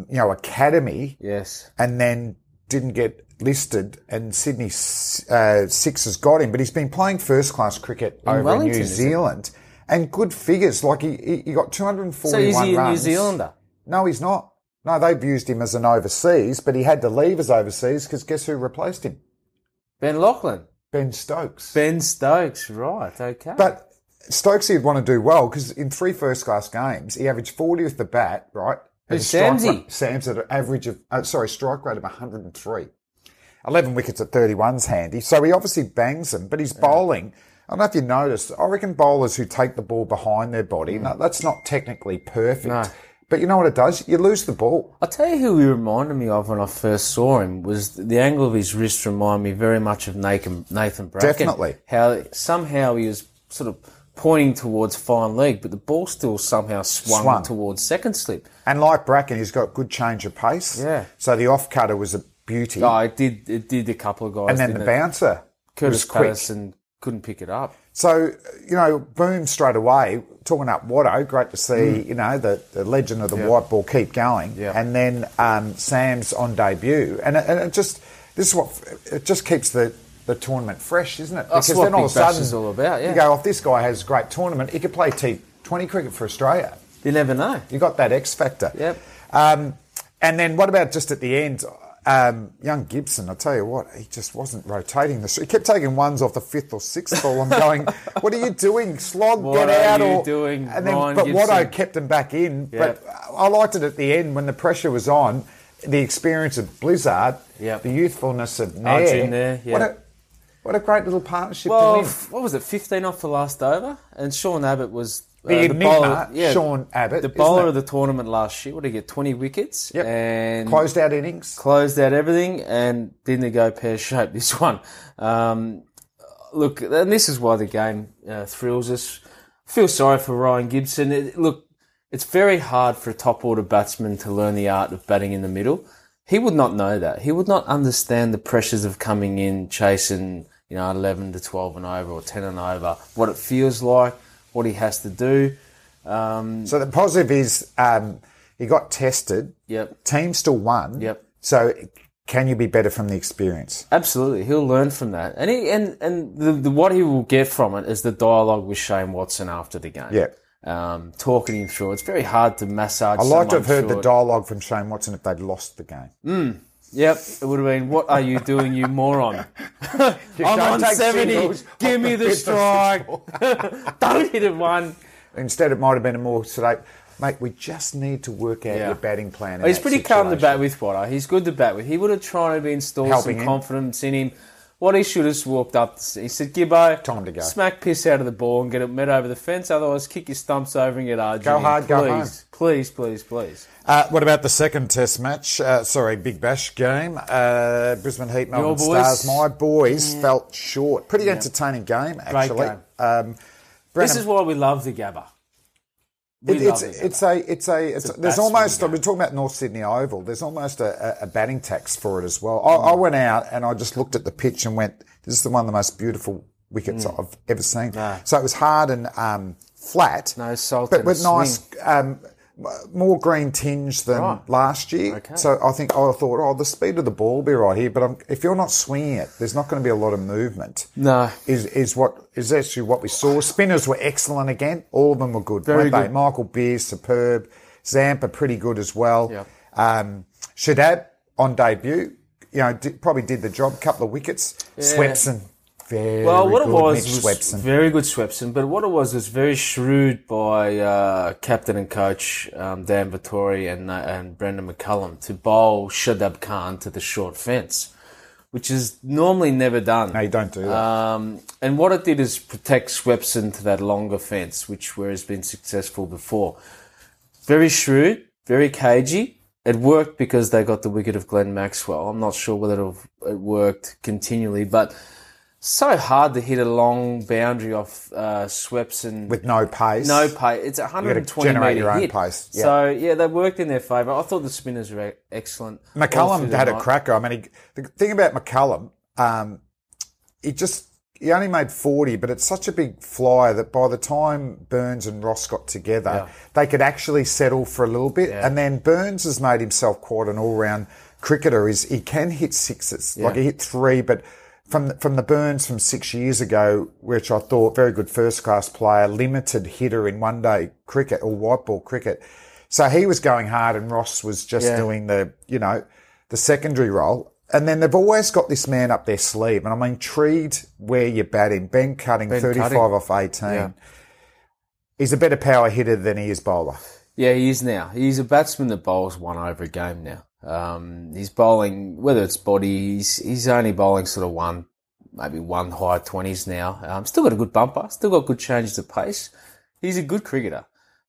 academy. Yes. And then didn't get listed, and Sydney Sixers got him. But he's been playing first-class cricket over Wellington, in New Zealand. And good figures. Like, he got 241 runs. So is he a New Zealander? No, he's not. No, they've used him as an overseas, but he had to leave as overseas because guess who replaced him? Ben Lachlan. Ben Stokes. Ben Stokes, right, okay. But Stokes, he'd want to do well because in 3 first-class games, he averaged 40 with the bat, right? Who's Samsy? Sam's at an average of, strike rate of 103. 11 wickets at 31's handy. So he obviously bangs them, but he's bowling. I don't know if you noticed, I reckon bowlers who take the ball behind their body, no, that's not technically perfect. No. But you know what it does? You lose the ball. I'll tell you who he reminded me of when I first saw him was the angle of his wrist reminded me very much of Nathan Bracken. Definitely. How somehow he was sort of pointing towards fine leg, but the ball still somehow swung towards second slip. And like Bracken, he's got good change of pace. Yeah. So the off-cutter was a beauty. Oh, it did a couple of guys. And then the bouncer Curtis was quick. Patterson couldn't pick it up. So, boom, straight away, talking up Watto, great to see, the legend of the white ball keep going. Yeah. And then Sam's on debut. And it just keeps the tournament fresh, isn't it? That's what Big Bash is all about, yeah. You go, this guy has a great tournament, he could play T20 cricket for Australia. You never know. You got that X factor. Yep. And then what about just at the end? Young Gibson, I'll tell you what, he just wasn't rotating he kept taking ones off the 5th or 6th ball. I'm going, what are you doing? Slog, what get out. What are you doing, and then, Ryan but Gibson? Watto kept him back in. Yep. But I liked it at the end when the pressure was on, the experience of Blizzard, Yep. the youthfulness of Nair. Nair. Yeah. What a great little partnership Well, to win. what was it, 15 off the last over? And Sean Abbott was... The enigma, Sean Abbott. The bowler of the tournament last year. What did he get? 20 wickets. Yep. And closed out innings. Closed out everything and didn't go pear-shaped, this one. Look, and this is why the game thrills us. I feel sorry for Ryan Gibson. It's very hard for a top-order batsman to learn the art of batting in the middle. He would not know that. He would not understand the pressures of coming in, chasing, 11 to 12 and over or 10 and over, what it feels like, what he has to do. So the positive is He got tested. Yep. Team still won. Yep. So can you be better from the experience? Absolutely, he'll learn from that, and what he will get from it is the dialogue with Shane Watson after the game. Yeah. Talking him through. It's very hard to massage. I like to have heard through the it. dialogue from Shane Watson if they'd lost the game. Yep, it would have been, "What are you doing, you moron? I'm don't on take 70. singles. Give me the strike. Don't hit it one." Instead, it might have been a more sedate, mate, we just need to work out your batting plan. He's pretty calm to bat with, Potter. He's good to bat with. He would have tried to install Helping some him. confidence in him. What he should have walked up to see. He said, "Gibbo, Time to go. smack piss out of the ball and get it met over the fence. Otherwise, kick your stumps over and get Arjun. Go hard, please, go home." Please, please, please. What about the second test match? Big Bash game. Brisbane Heat, Melbourne boys? Stars. My boys felt short. Pretty entertaining game, actually. game. This is why we love the Gabba. There's almost, game. we're talking about North Sydney Oval, there's almost a batting tax for it as well. I went out and I just looked at the pitch and went, this is one of the most beautiful wickets I've ever seen. No. So it was hard and flat. No salt but in with the nice, more green tinge than last year. Okay. So I thought, the speed of the ball will be right here, but if you're not swinging it, there's not going to be a lot of movement. No. Is actually what we saw. Spinners were excellent again. All of them were good. Very weren't they? good. Michael Beers, superb. Zampa, pretty good as well. Yep. Shadab, on debut, probably did the job. Couple of wickets. Yeah. Swepson, very What good. it was Mitch Swepson. very good Swepson, but what it was very shrewd by captain and coach Dan Vittori and Brendan McCullum to bowl Shadab Khan to the short fence, which is normally never done. No, you don't do that. And what it did is protect Swepson to that longer fence, where has been successful before. Very shrewd, very cagey. It worked because they got the wicket of Glenn Maxwell. I'm not sure whether it worked continually, but so hard to hit a long boundary off Swepson. With no pace. No pace. It's a 120 generate metre your own hit. pace. Yeah. So, they worked in their favour. I thought the spinners were excellent. McCullum had a cracker. I mean, the thing about McCullum, he only made 40, but it's such a big flyer that by the time Burns and Ross got together, they could actually settle for a little bit. Yeah. And then Burns has made himself quite an all-round cricketer. He can hit sixes. Yeah. Like he hit 3, but from the Burns from 6 years ago, which I thought very good first-class player, limited hitter in one-day cricket or white ball cricket. So he was going hard and Ross was just doing the secondary role. And then they've always got this man up their sleeve. And I'm intrigued where you bat him. Ben Cutting, 35 off 18. Yeah. He's a better power hitter than he is bowler. Yeah, he is now. He's a batsman that bowls one over a game now. He's bowling, whether it's body, he's only bowling sort of maybe one high 20s now. Still got a good bumper, still got good changes of pace. He's a good cricketer.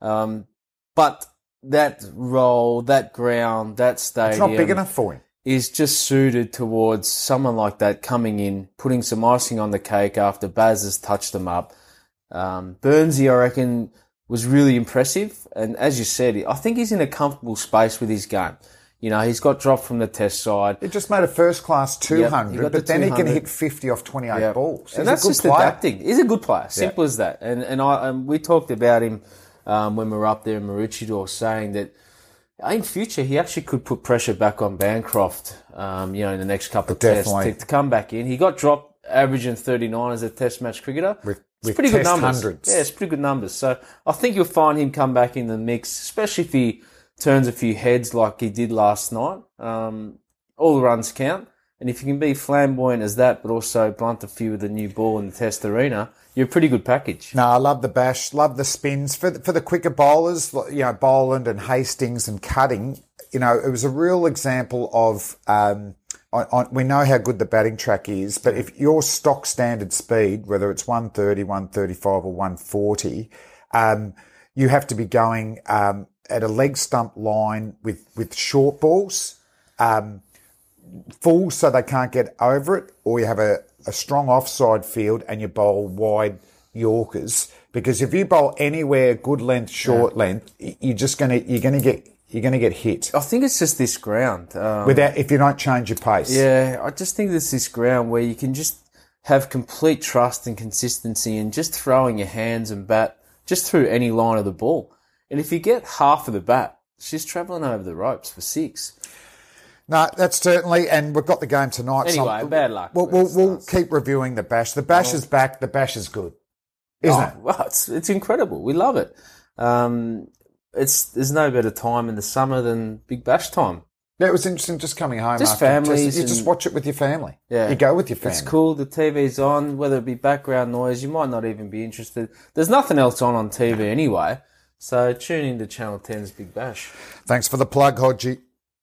But that role, that ground, that stadium... It's not big enough for him. Is just suited towards someone like that coming in, putting some icing on the cake after Baz has touched them up. Burnsy, I reckon, was really impressive. And as you said, I think he's in a comfortable space with his game. He's got dropped from the test side. He just made a first-class 200, but then he can hit 50 off 28 balls. And that's just adapting. He's a good player. Simple as that. And we talked about him when we were up there in Maroochydore, saying that in future, he actually could put pressure back on Bancroft, in the next couple of tests to come back in. He got dropped averaging 39 as a test match cricketer. With pretty good numbers. Hundreds. Yeah, it's pretty good numbers. So I think you'll find him come back in the mix, especially if he turns a few heads like he did last night. All the runs count. And if you can be flamboyant as that, but also blunt a few with the new ball in the test arena, you're a pretty good package. No, I love the bash, love the spins. For the quicker bowlers, Boland and Hastings and Cutting, it was a real example of, we know how good the batting track is, but if your stock standard speed, whether it's 130, 135 or 140, you have to be going at a leg stump line with short balls, full so they can't get over it, or you have a strong offside field and you bowl wide Yorkers. Because if you bowl anywhere good length, short length, you're gonna get hit. I think it's just this ground. If you don't change your pace. Yeah, I just think it's this ground where you can just have complete trust and consistency and just throwing your hands and bat just through any line of the ball. And if you get half of the bat, she's travelling over the ropes for 6. No, that's certainly, and we've got the game tonight. Anyway, bad luck. We'll keep reviewing the Bash. The Bash is back. The Bash is good, isn't it? Well, it's incredible. We love it. There's no better time in the summer than Big Bash time. Yeah, it was interesting just coming home. Just after families. You just watch it with your family. Yeah. You go with your family. It's cool. The TV's on, whether it be background noise, you might not even be interested. There's nothing else on TV anyway. So tune into Channel 10's Big Bash. Thanks for the plug, Hodgie.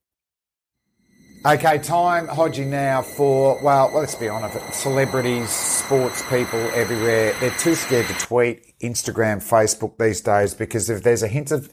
Okay, time, Hodgie, now for, well, let's be honest, celebrities, sports people everywhere. They're too scared to tweet Instagram, Facebook these days because if there's a hint of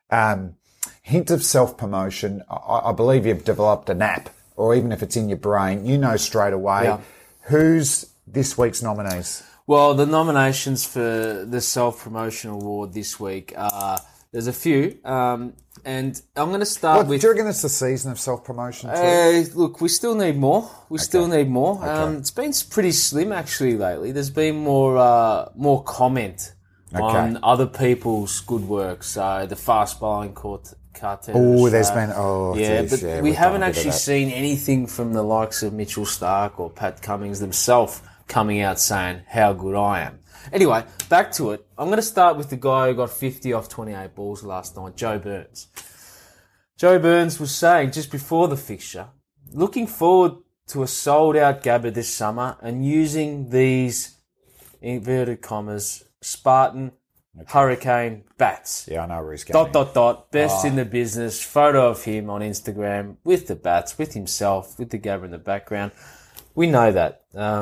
self-promotion, I believe you've developed an app, or even if it's in your brain, you know straight away. Yeah. Who's this week's nominees? Well, the nominations for the Self-Promotion Award this week are, there's a few, and I'm going to start with... Do you reckon it's the season of self-promotion too? Look, we still need more. Still need more. Okay. It's been pretty slim actually lately. There's been more comment on other people's good work. So the fast bowling cartel. Oh, there's been... we haven't actually seen anything from the likes of Mitchell Starc or Pat Cummins themselves coming out saying how good I am. Anyway, back to it. I'm going to start with the guy who got 50 off 28 balls last night, Joe Burns. Joe Burns was saying just before the fixture, looking forward to a sold-out Gabba this summer and using these, inverted commas, Spartan Hurricane bats. Yeah, I know where he's going. ... Best in the business. Photo of him on Instagram with the bats, with himself, with the Gabba in the background. We know that.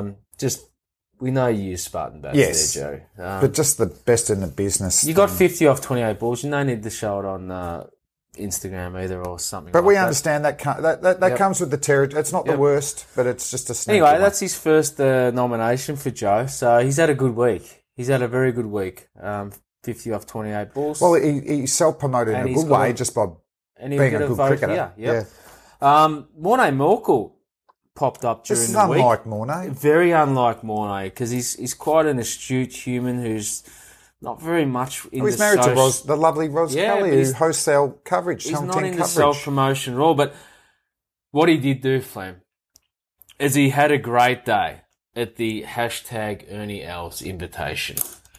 We know you use Spartan bats there, Joe. But just the best in the business. You got 50 off 28 balls. You don't need to show it on Instagram either or something but like that. But we understand that comes with the territory. It's not the worst, but it's just a sneaky Anyway, one. that's his first nomination for Joe. So he's had a good week. He's had a very good week. 50 off 28 balls. Well, he self-promoted in a good way just by being a good cricketer. Yeah. Morne Morkel popped up during the week. This is unlike Morne. Very unlike Morne, because he's quite an astute human who's not very much in he's married to the lovely Ros Kelly, who hosts our coverage. He's not in the self-promotion role, but what he did do, Flem, is he had a great day at the hashtag Ernie Els invitation.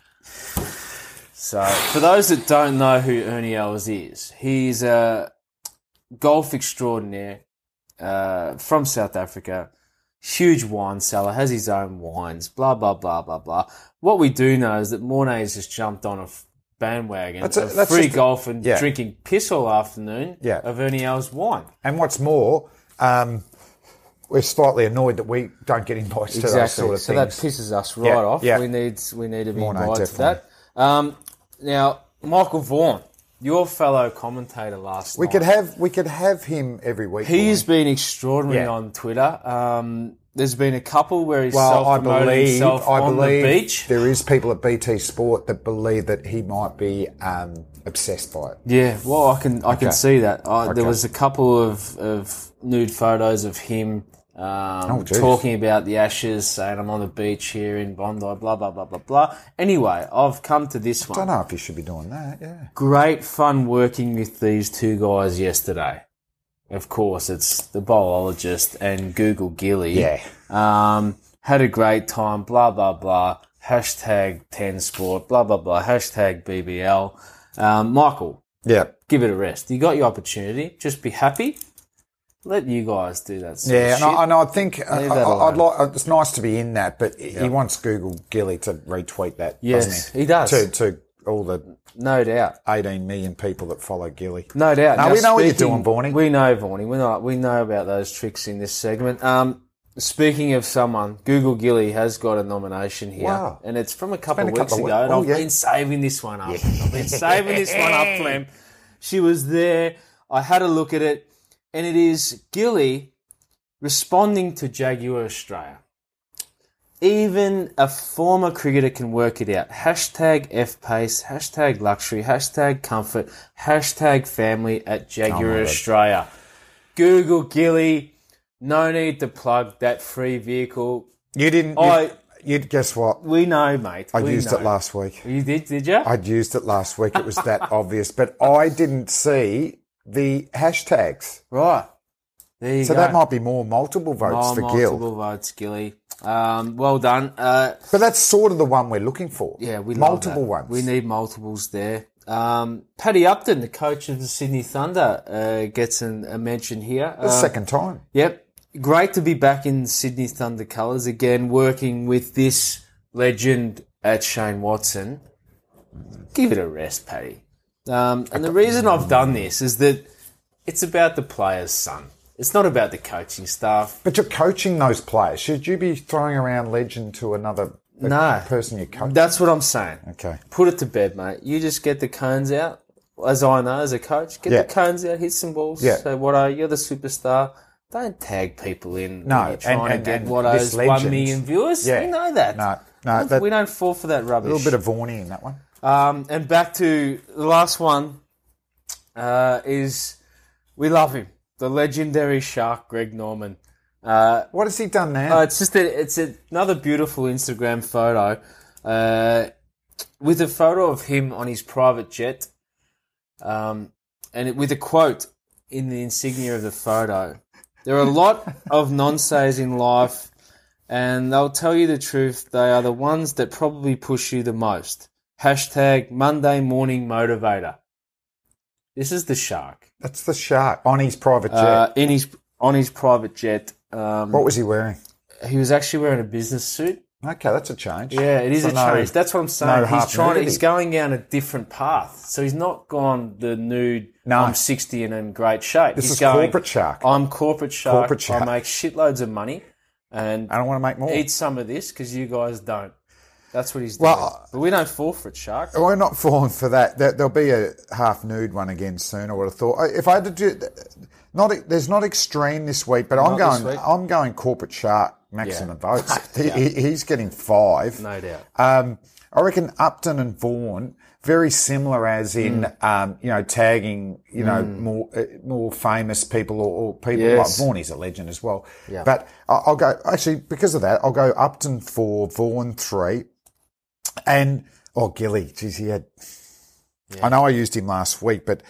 So, for those that don't know who Ernie Els is, he's a golf extraordinaire from South Africa, huge wine cellar, has his own wines, blah, blah, blah, blah, blah. What we do know is that Morne has just jumped on a bandwagon of free golf and drinking piss all afternoon of Ernie Els wine. And what's more, we're slightly annoyed that we don't get invited to those sort of things. So that pisses us right off. Yeah. We need to be invited to that. Now, Michael Vaughan, your fellow commentator last night. We could have him every week. He's been extraordinary on Twitter. There's been a couple where he's self-promoted himself on the beach. There is people at BT Sport that believe that he might be obsessed by it. Yeah, well, I can see that. There was a couple of nude photos of him talking about the Ashes, saying I'm on the beach here in Bondi, blah, blah, blah, blah, blah. Anyway, I've come to this one. I don't know if you should be doing that, Great fun working with these two guys yesterday. Of course, it's the bowlologist and Google Gilly. Yeah. Had a great time, blah, blah, blah. Hashtag 10 Sport, blah, blah, blah. Hashtag BBL. Michael. Yeah. Give it a rest. You got your opportunity. Just be happy. Let you guys do that sort of shit. And I think I'd like. It's nice to be in that, but he wants Google Gilly to retweet that. Yes, doesn't he does. To all the no doubt 18 million people that follow Gilly. No doubt. No, we know what you're doing, Vaughnie. We know, Vaughnie. We know about those tricks in this segment. Speaking of someone, Google Gilly has got a nomination here, and it's from a couple of weeks ago. And I've been saving this one up. I've been saving this one up, Clem. She was there. I had a look at it. And it is Gilly responding to Jaguar Australia. Even a former cricketer can work it out. Hashtag FPace, hashtag luxury, hashtag comfort, hashtag family at Jaguar Australia. Google Gilly. No need to plug that free vehicle. You didn't. Guess what? We know, mate. I used it last week. You did you? I'd used it last week. It was that obvious. But I didn't see the hashtags. Right. There you So go. that might be more multiple votes for Gill. Multiple votes, Gilly. Well done. But that's sort of the one we're looking for. Yeah, we multiple love that. ones. We need multiples there. Paddy Upton, the coach of the Sydney Thunder, gets a mention here. The second time. Yep. Great to be back in Sydney Thunder colours again, working with this legend at Shane Watson. Give it a rest, Paddy. And the reason I've done this is that it's about the players, son. It's not about the coaching staff. But you're coaching those players. Should you be throwing around legend to another person you coach? That's what I'm saying. Okay. Put it to bed, mate. You just get the cones out, as I know as a coach. Get the cones out, hit some balls. Yeah. Say, you're the superstar. Don't tag people in No, when you're trying to get and Watto's this 1 legend- million viewers. Yeah. We know that. No, We don't fall for that a rubbish. little bit of Vaughan in that one. And back to the last one is we love him. The legendary Shark, Greg Norman. What has he done now? It's another beautiful Instagram photo with a photo of him on his private jet, and with a quote in the insignia of the photo. There are a lot of non-says in life, and they'll tell you the truth. They are the ones that probably push you the most. Hashtag Monday morning motivator. This is the Shark. That's the Shark on his private jet. On his private jet. What was he wearing? He was actually wearing a business suit. Okay, that's a change. Yeah, it is So a change. That's what I'm saying. no half nudity. He's going down a different path. So he's not gone the nude, No. I'm 60 and in great shape. This He's is going, corporate Shark. I'm corporate shark. Corporate Shark. I make shitloads of money and I don't want to make more. eat some of this because you guys don't. That's what he's doing. Well, But we don't fall for it, Shark. We're not falling for that. There'll be a half nude one again soon. I would have thought. If I had to do, there's not extreme this week, but I'm going corporate Shark maximum votes. He's getting 5. No doubt. I reckon Upton and Vaughan very similar, as in tagging more famous people or people Yes. like Vaughan is a legend as well. Yeah. But I'll go actually because of that. I'll go Upton 4, Vaughan 3. And, Gilly, geez, he had, I know I used him last week, but,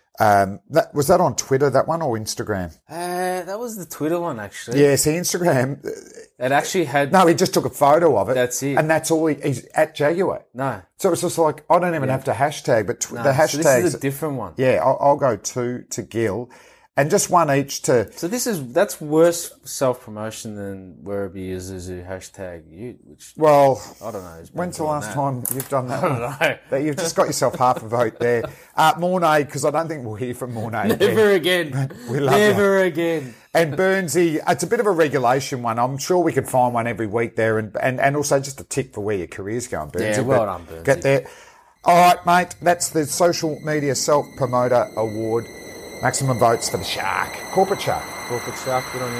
was that on Twitter, that one, or Instagram? That was the Twitter one, actually. Yeah, see, Instagram, It actually had... no, he just took a photo of it. That's it. And that's all he's at Jaguar. No. So it's just like, I don't even have to hashtag, but the So hashtags. this is a different one. Yeah, I'll go 2 to Gil and just 1 each to, So that's worse self-promotion than Werribee uses who hashtag you, which well, I don't know. who's been when's the doing last that. time you've done that? I don't know. That you've just got yourself half a vote there. Mornay, because I don't think we'll hear from Mornay again. Never again. We love Never again. And Burnsy, it's a bit of a regulation one. I'm sure we could find one every week there, and also just a tip for where your career's going, Burnsy. Yeah, well But done, Burnsy. Get there. All right, mate. That's the Social Media Self-Promoter Award. Maximum votes for the Shark. Corporate Shark. Corporate Shark, good on you.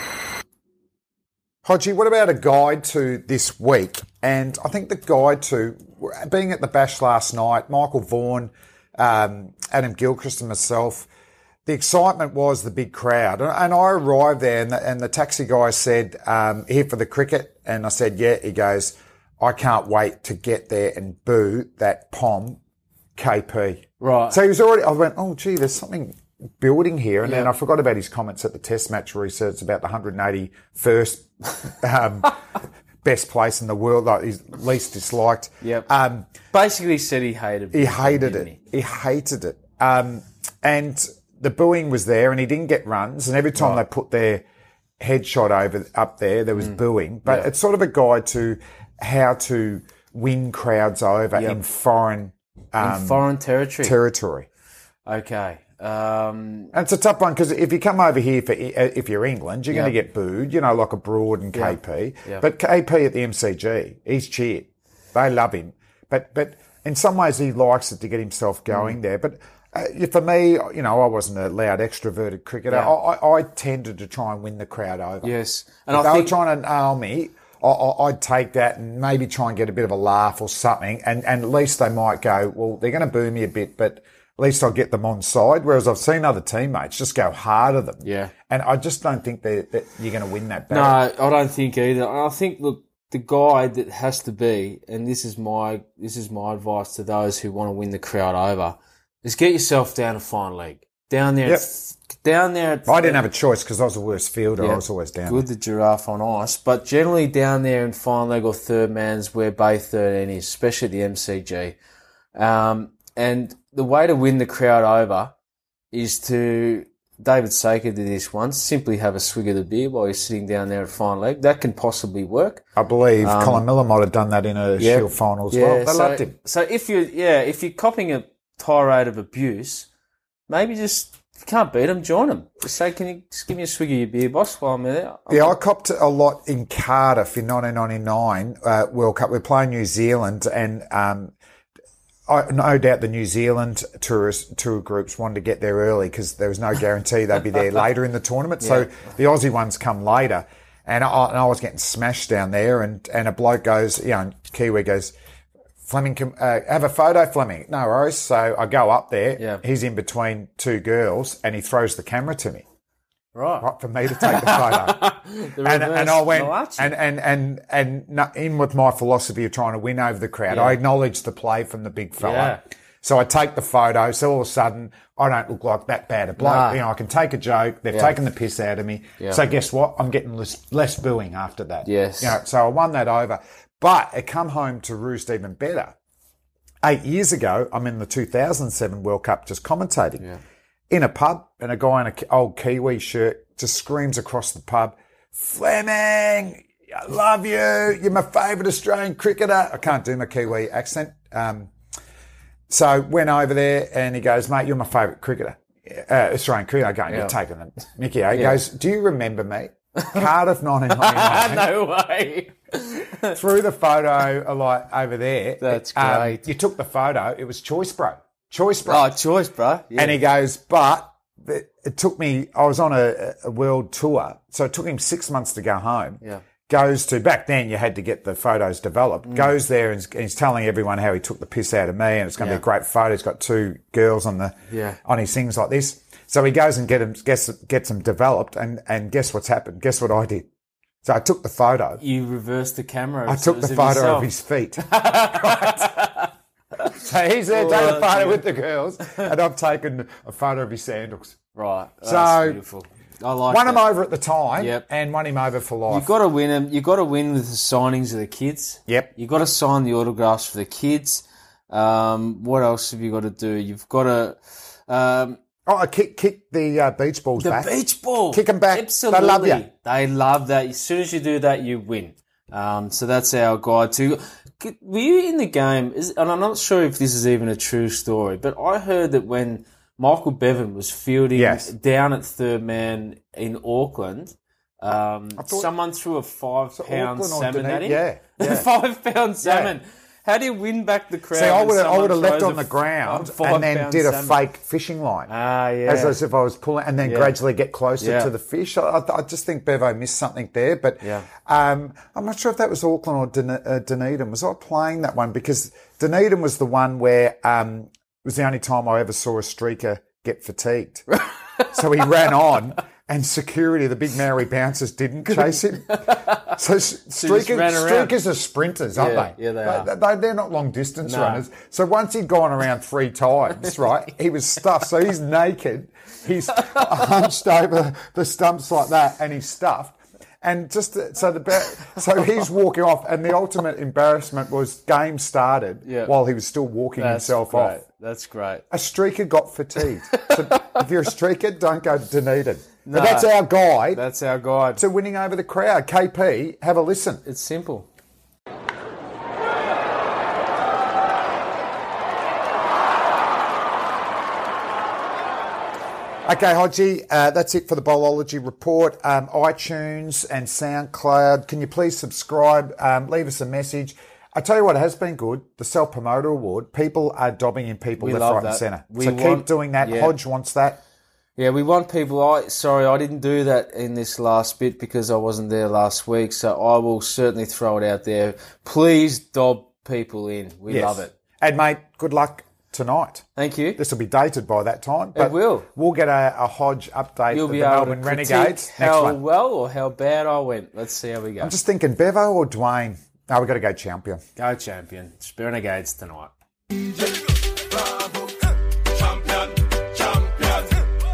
Hodgie, what about a guide to this week? And I think the guide to, being at the Bash last night, Michael Vaughan, Adam Gilchrist and myself, the excitement was the big crowd. And I arrived there and the taxi guy said, here for the cricket. And I said, yeah. He goes, I can't wait to get there and boo that Pom KP. Right. So he was already, I went, oh, gee, there's something building here. And then I forgot about his comments at the test match where he said it's about the 181st best place in the world, like he's least disliked. Yep. Basically said he hated it. He hated it. He hated it. And the booing was there and he didn't get runs. And every time they put their headshot up there was booing. But it's sort of a guide to how to win crowds over in foreign territory. Okay. And it's a tough one because if you come over here if you're England, you're going to get booed, like abroad and KP. Yep. But KP at the MCG, he's cheered. They love him. But in some ways he likes it to get himself going there. But for me, I wasn't a loud extroverted cricketer. Yeah. I tended to try and win the crowd over. Yes. And If I they think were trying to nail me, I'd take that and maybe try and get a bit of a laugh or something. And at least they might go, well, they're going to boo me a bit, but at least I'll get them on side. Whereas I've seen other teammates just go hard at them. Yeah. And I just don't think that you're going to win that no, battle. I don't think either. And I think, look, the guide that has to be, and this is my advice to those who want to win the crowd over, is get yourself down a fine leg. down there. Yep. Down there. I didn't have a choice because I was the worst fielder. Yeah, I was always down good, the giraffe on ice. But generally down there in final leg or third man's where Bay 13 is, especially at the MCG. And the way to win the crowd over is to, David Saker did this once, simply have a swig of the beer while you're sitting down there at final leg. That can possibly work. I believe Colin Miller might have done that in a Shield final as well. They loved him. So if you're copping a tirade of abuse, maybe just, if you can't beat them, join them. Just say, can you just give me a swig of your beer, boss, while I'm there? I copped a lot in Cardiff in 1999 World Cup. We're playing New Zealand, and no doubt the New Zealand tour groups wanted to get there early because there was no guarantee they'd be there later in the tournament. So the Aussie ones come later, and I was getting smashed down there, and a bloke goes, Kiwi goes, Fleming, have a photo, Fleming. No worries. So I go up there. Yeah. He's in between two girls, and he throws the camera to me. Right. For me to take the photo. and I went, and in with my philosophy of trying to win over the crowd, I acknowledged the play from the big fella. Yeah. So I take the photo. So all of a sudden, I don't look like that bad a bloke. No. I can take a joke. They've taken the piss out of me. Yeah. So guess what? I'm getting less booing after that. Yes. So I won that over. But it come home to roost even better. 8 years ago, I'm in the 2007 World Cup just commentating in a pub, and a guy in an old Kiwi shirt just screams across the pub, Fleming, I love you. You're my favourite Australian cricketer. I can't do my Kiwi accent. So went over there and he goes, mate, you're my favourite cricketer, Australian cricketer. I go, you're taking the mickey. He goes, do you remember me? Cardiff 1999. No way. Threw the photo over there. That's great. You took the photo. It was Choice Bro. Choice Bro. Oh, Choice Bro. Yeah. And he goes, but it took me, I was on a world tour, so it took him 6 months to go home. Yeah. Goes to, back then you had to get the photos developed. Goes there and he's telling everyone how he took the piss out of me, and it's going to be a great photo. He's got two girls on his things like this. So he goes and gets them developed, and guess what's happened? Guess what I did? So I took the photo. You reversed the camera. I took the photo of his feet. Right. So he's there taking a photo with the girls, and I've taken a photo of his sandals. Right. That's so beautiful. I like won that. him over at the time, and won him over for life. You've got to win them. You've got to win with the signings of the kids. Yep. You've got to sign the autographs for the kids. What else have you got to do? You've got to... kick the beach balls back. The beach ball. Kick them back. Absolutely. They love you. They love that. As soon as you do that, you win. So that's our guide to... Were you in the game? And I'm not sure if this is even a true story, but I heard that when Michael Bevan was fielding down at third man in Auckland, someone threw a 5-pound salmon at him. Yeah. 5-pound salmon. How do you win back the crowd? See, I would have left on the ground and then did a fake fishing line. As if I was pulling, and then gradually get closer to the fish. I just think Bevo missed something there. But I'm not sure if that was Auckland or Dunedin. Was I playing that one? Because Dunedin was the one where it was the only time I ever saw a streaker get fatigued. So he ran on. And security, the big Maori bouncers, didn't chase him. So streakers are sprinters, aren't they? Yeah, they are. They're not long distance runners. So once he'd gone around 3 times, right, he was stuffed. So he's naked. He's hunched over the stumps like that, and he's stuffed. And so he's walking off, and the ultimate embarrassment was game started while he was still walking himself off. That's great. A streaker got fatigued. So if you're a streaker, don't go to Dunedin. No, but that's our guide. That's our guide. To winning over the crowd. KP, have a listen. It's simple. Okay, Hodgie, that's it for the Bowlology Report. iTunes and SoundCloud. Can you please subscribe? Leave us a message. I tell you what has been good, the Self-Promoter Award. People are dobbing in people left, right and centre. So keep doing that. Yeah. Hodge wants that. Yeah, we want people. I didn't do that in this last bit because I wasn't there last week, so I will certainly throw it out there. Please dob people in. We love it. And, mate, good luck tonight. Thank you. This will be dated by that time. But it will. We'll get a Hodge update You'll for be the able Melbourne to Renegades next how one. well or how bad I went. Let's see how we go. I'm just thinking Bevo or Dwayne. No, we've got to go champion. Go champion. It's Renegades tonight. Champion.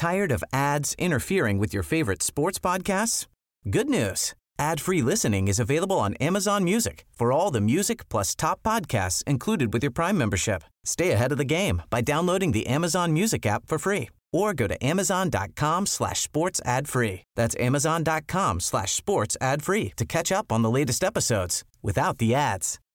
Tired of ads interfering with your favorite sports podcasts? Good news. Ad-free listening is available on Amazon Music for all the music plus top podcasts included with your Prime membership. Stay ahead of the game by downloading the Amazon Music app for free or go to amazon.com/sports ad free. That's amazon.com/sports ad free to catch up on the latest episodes without the ads.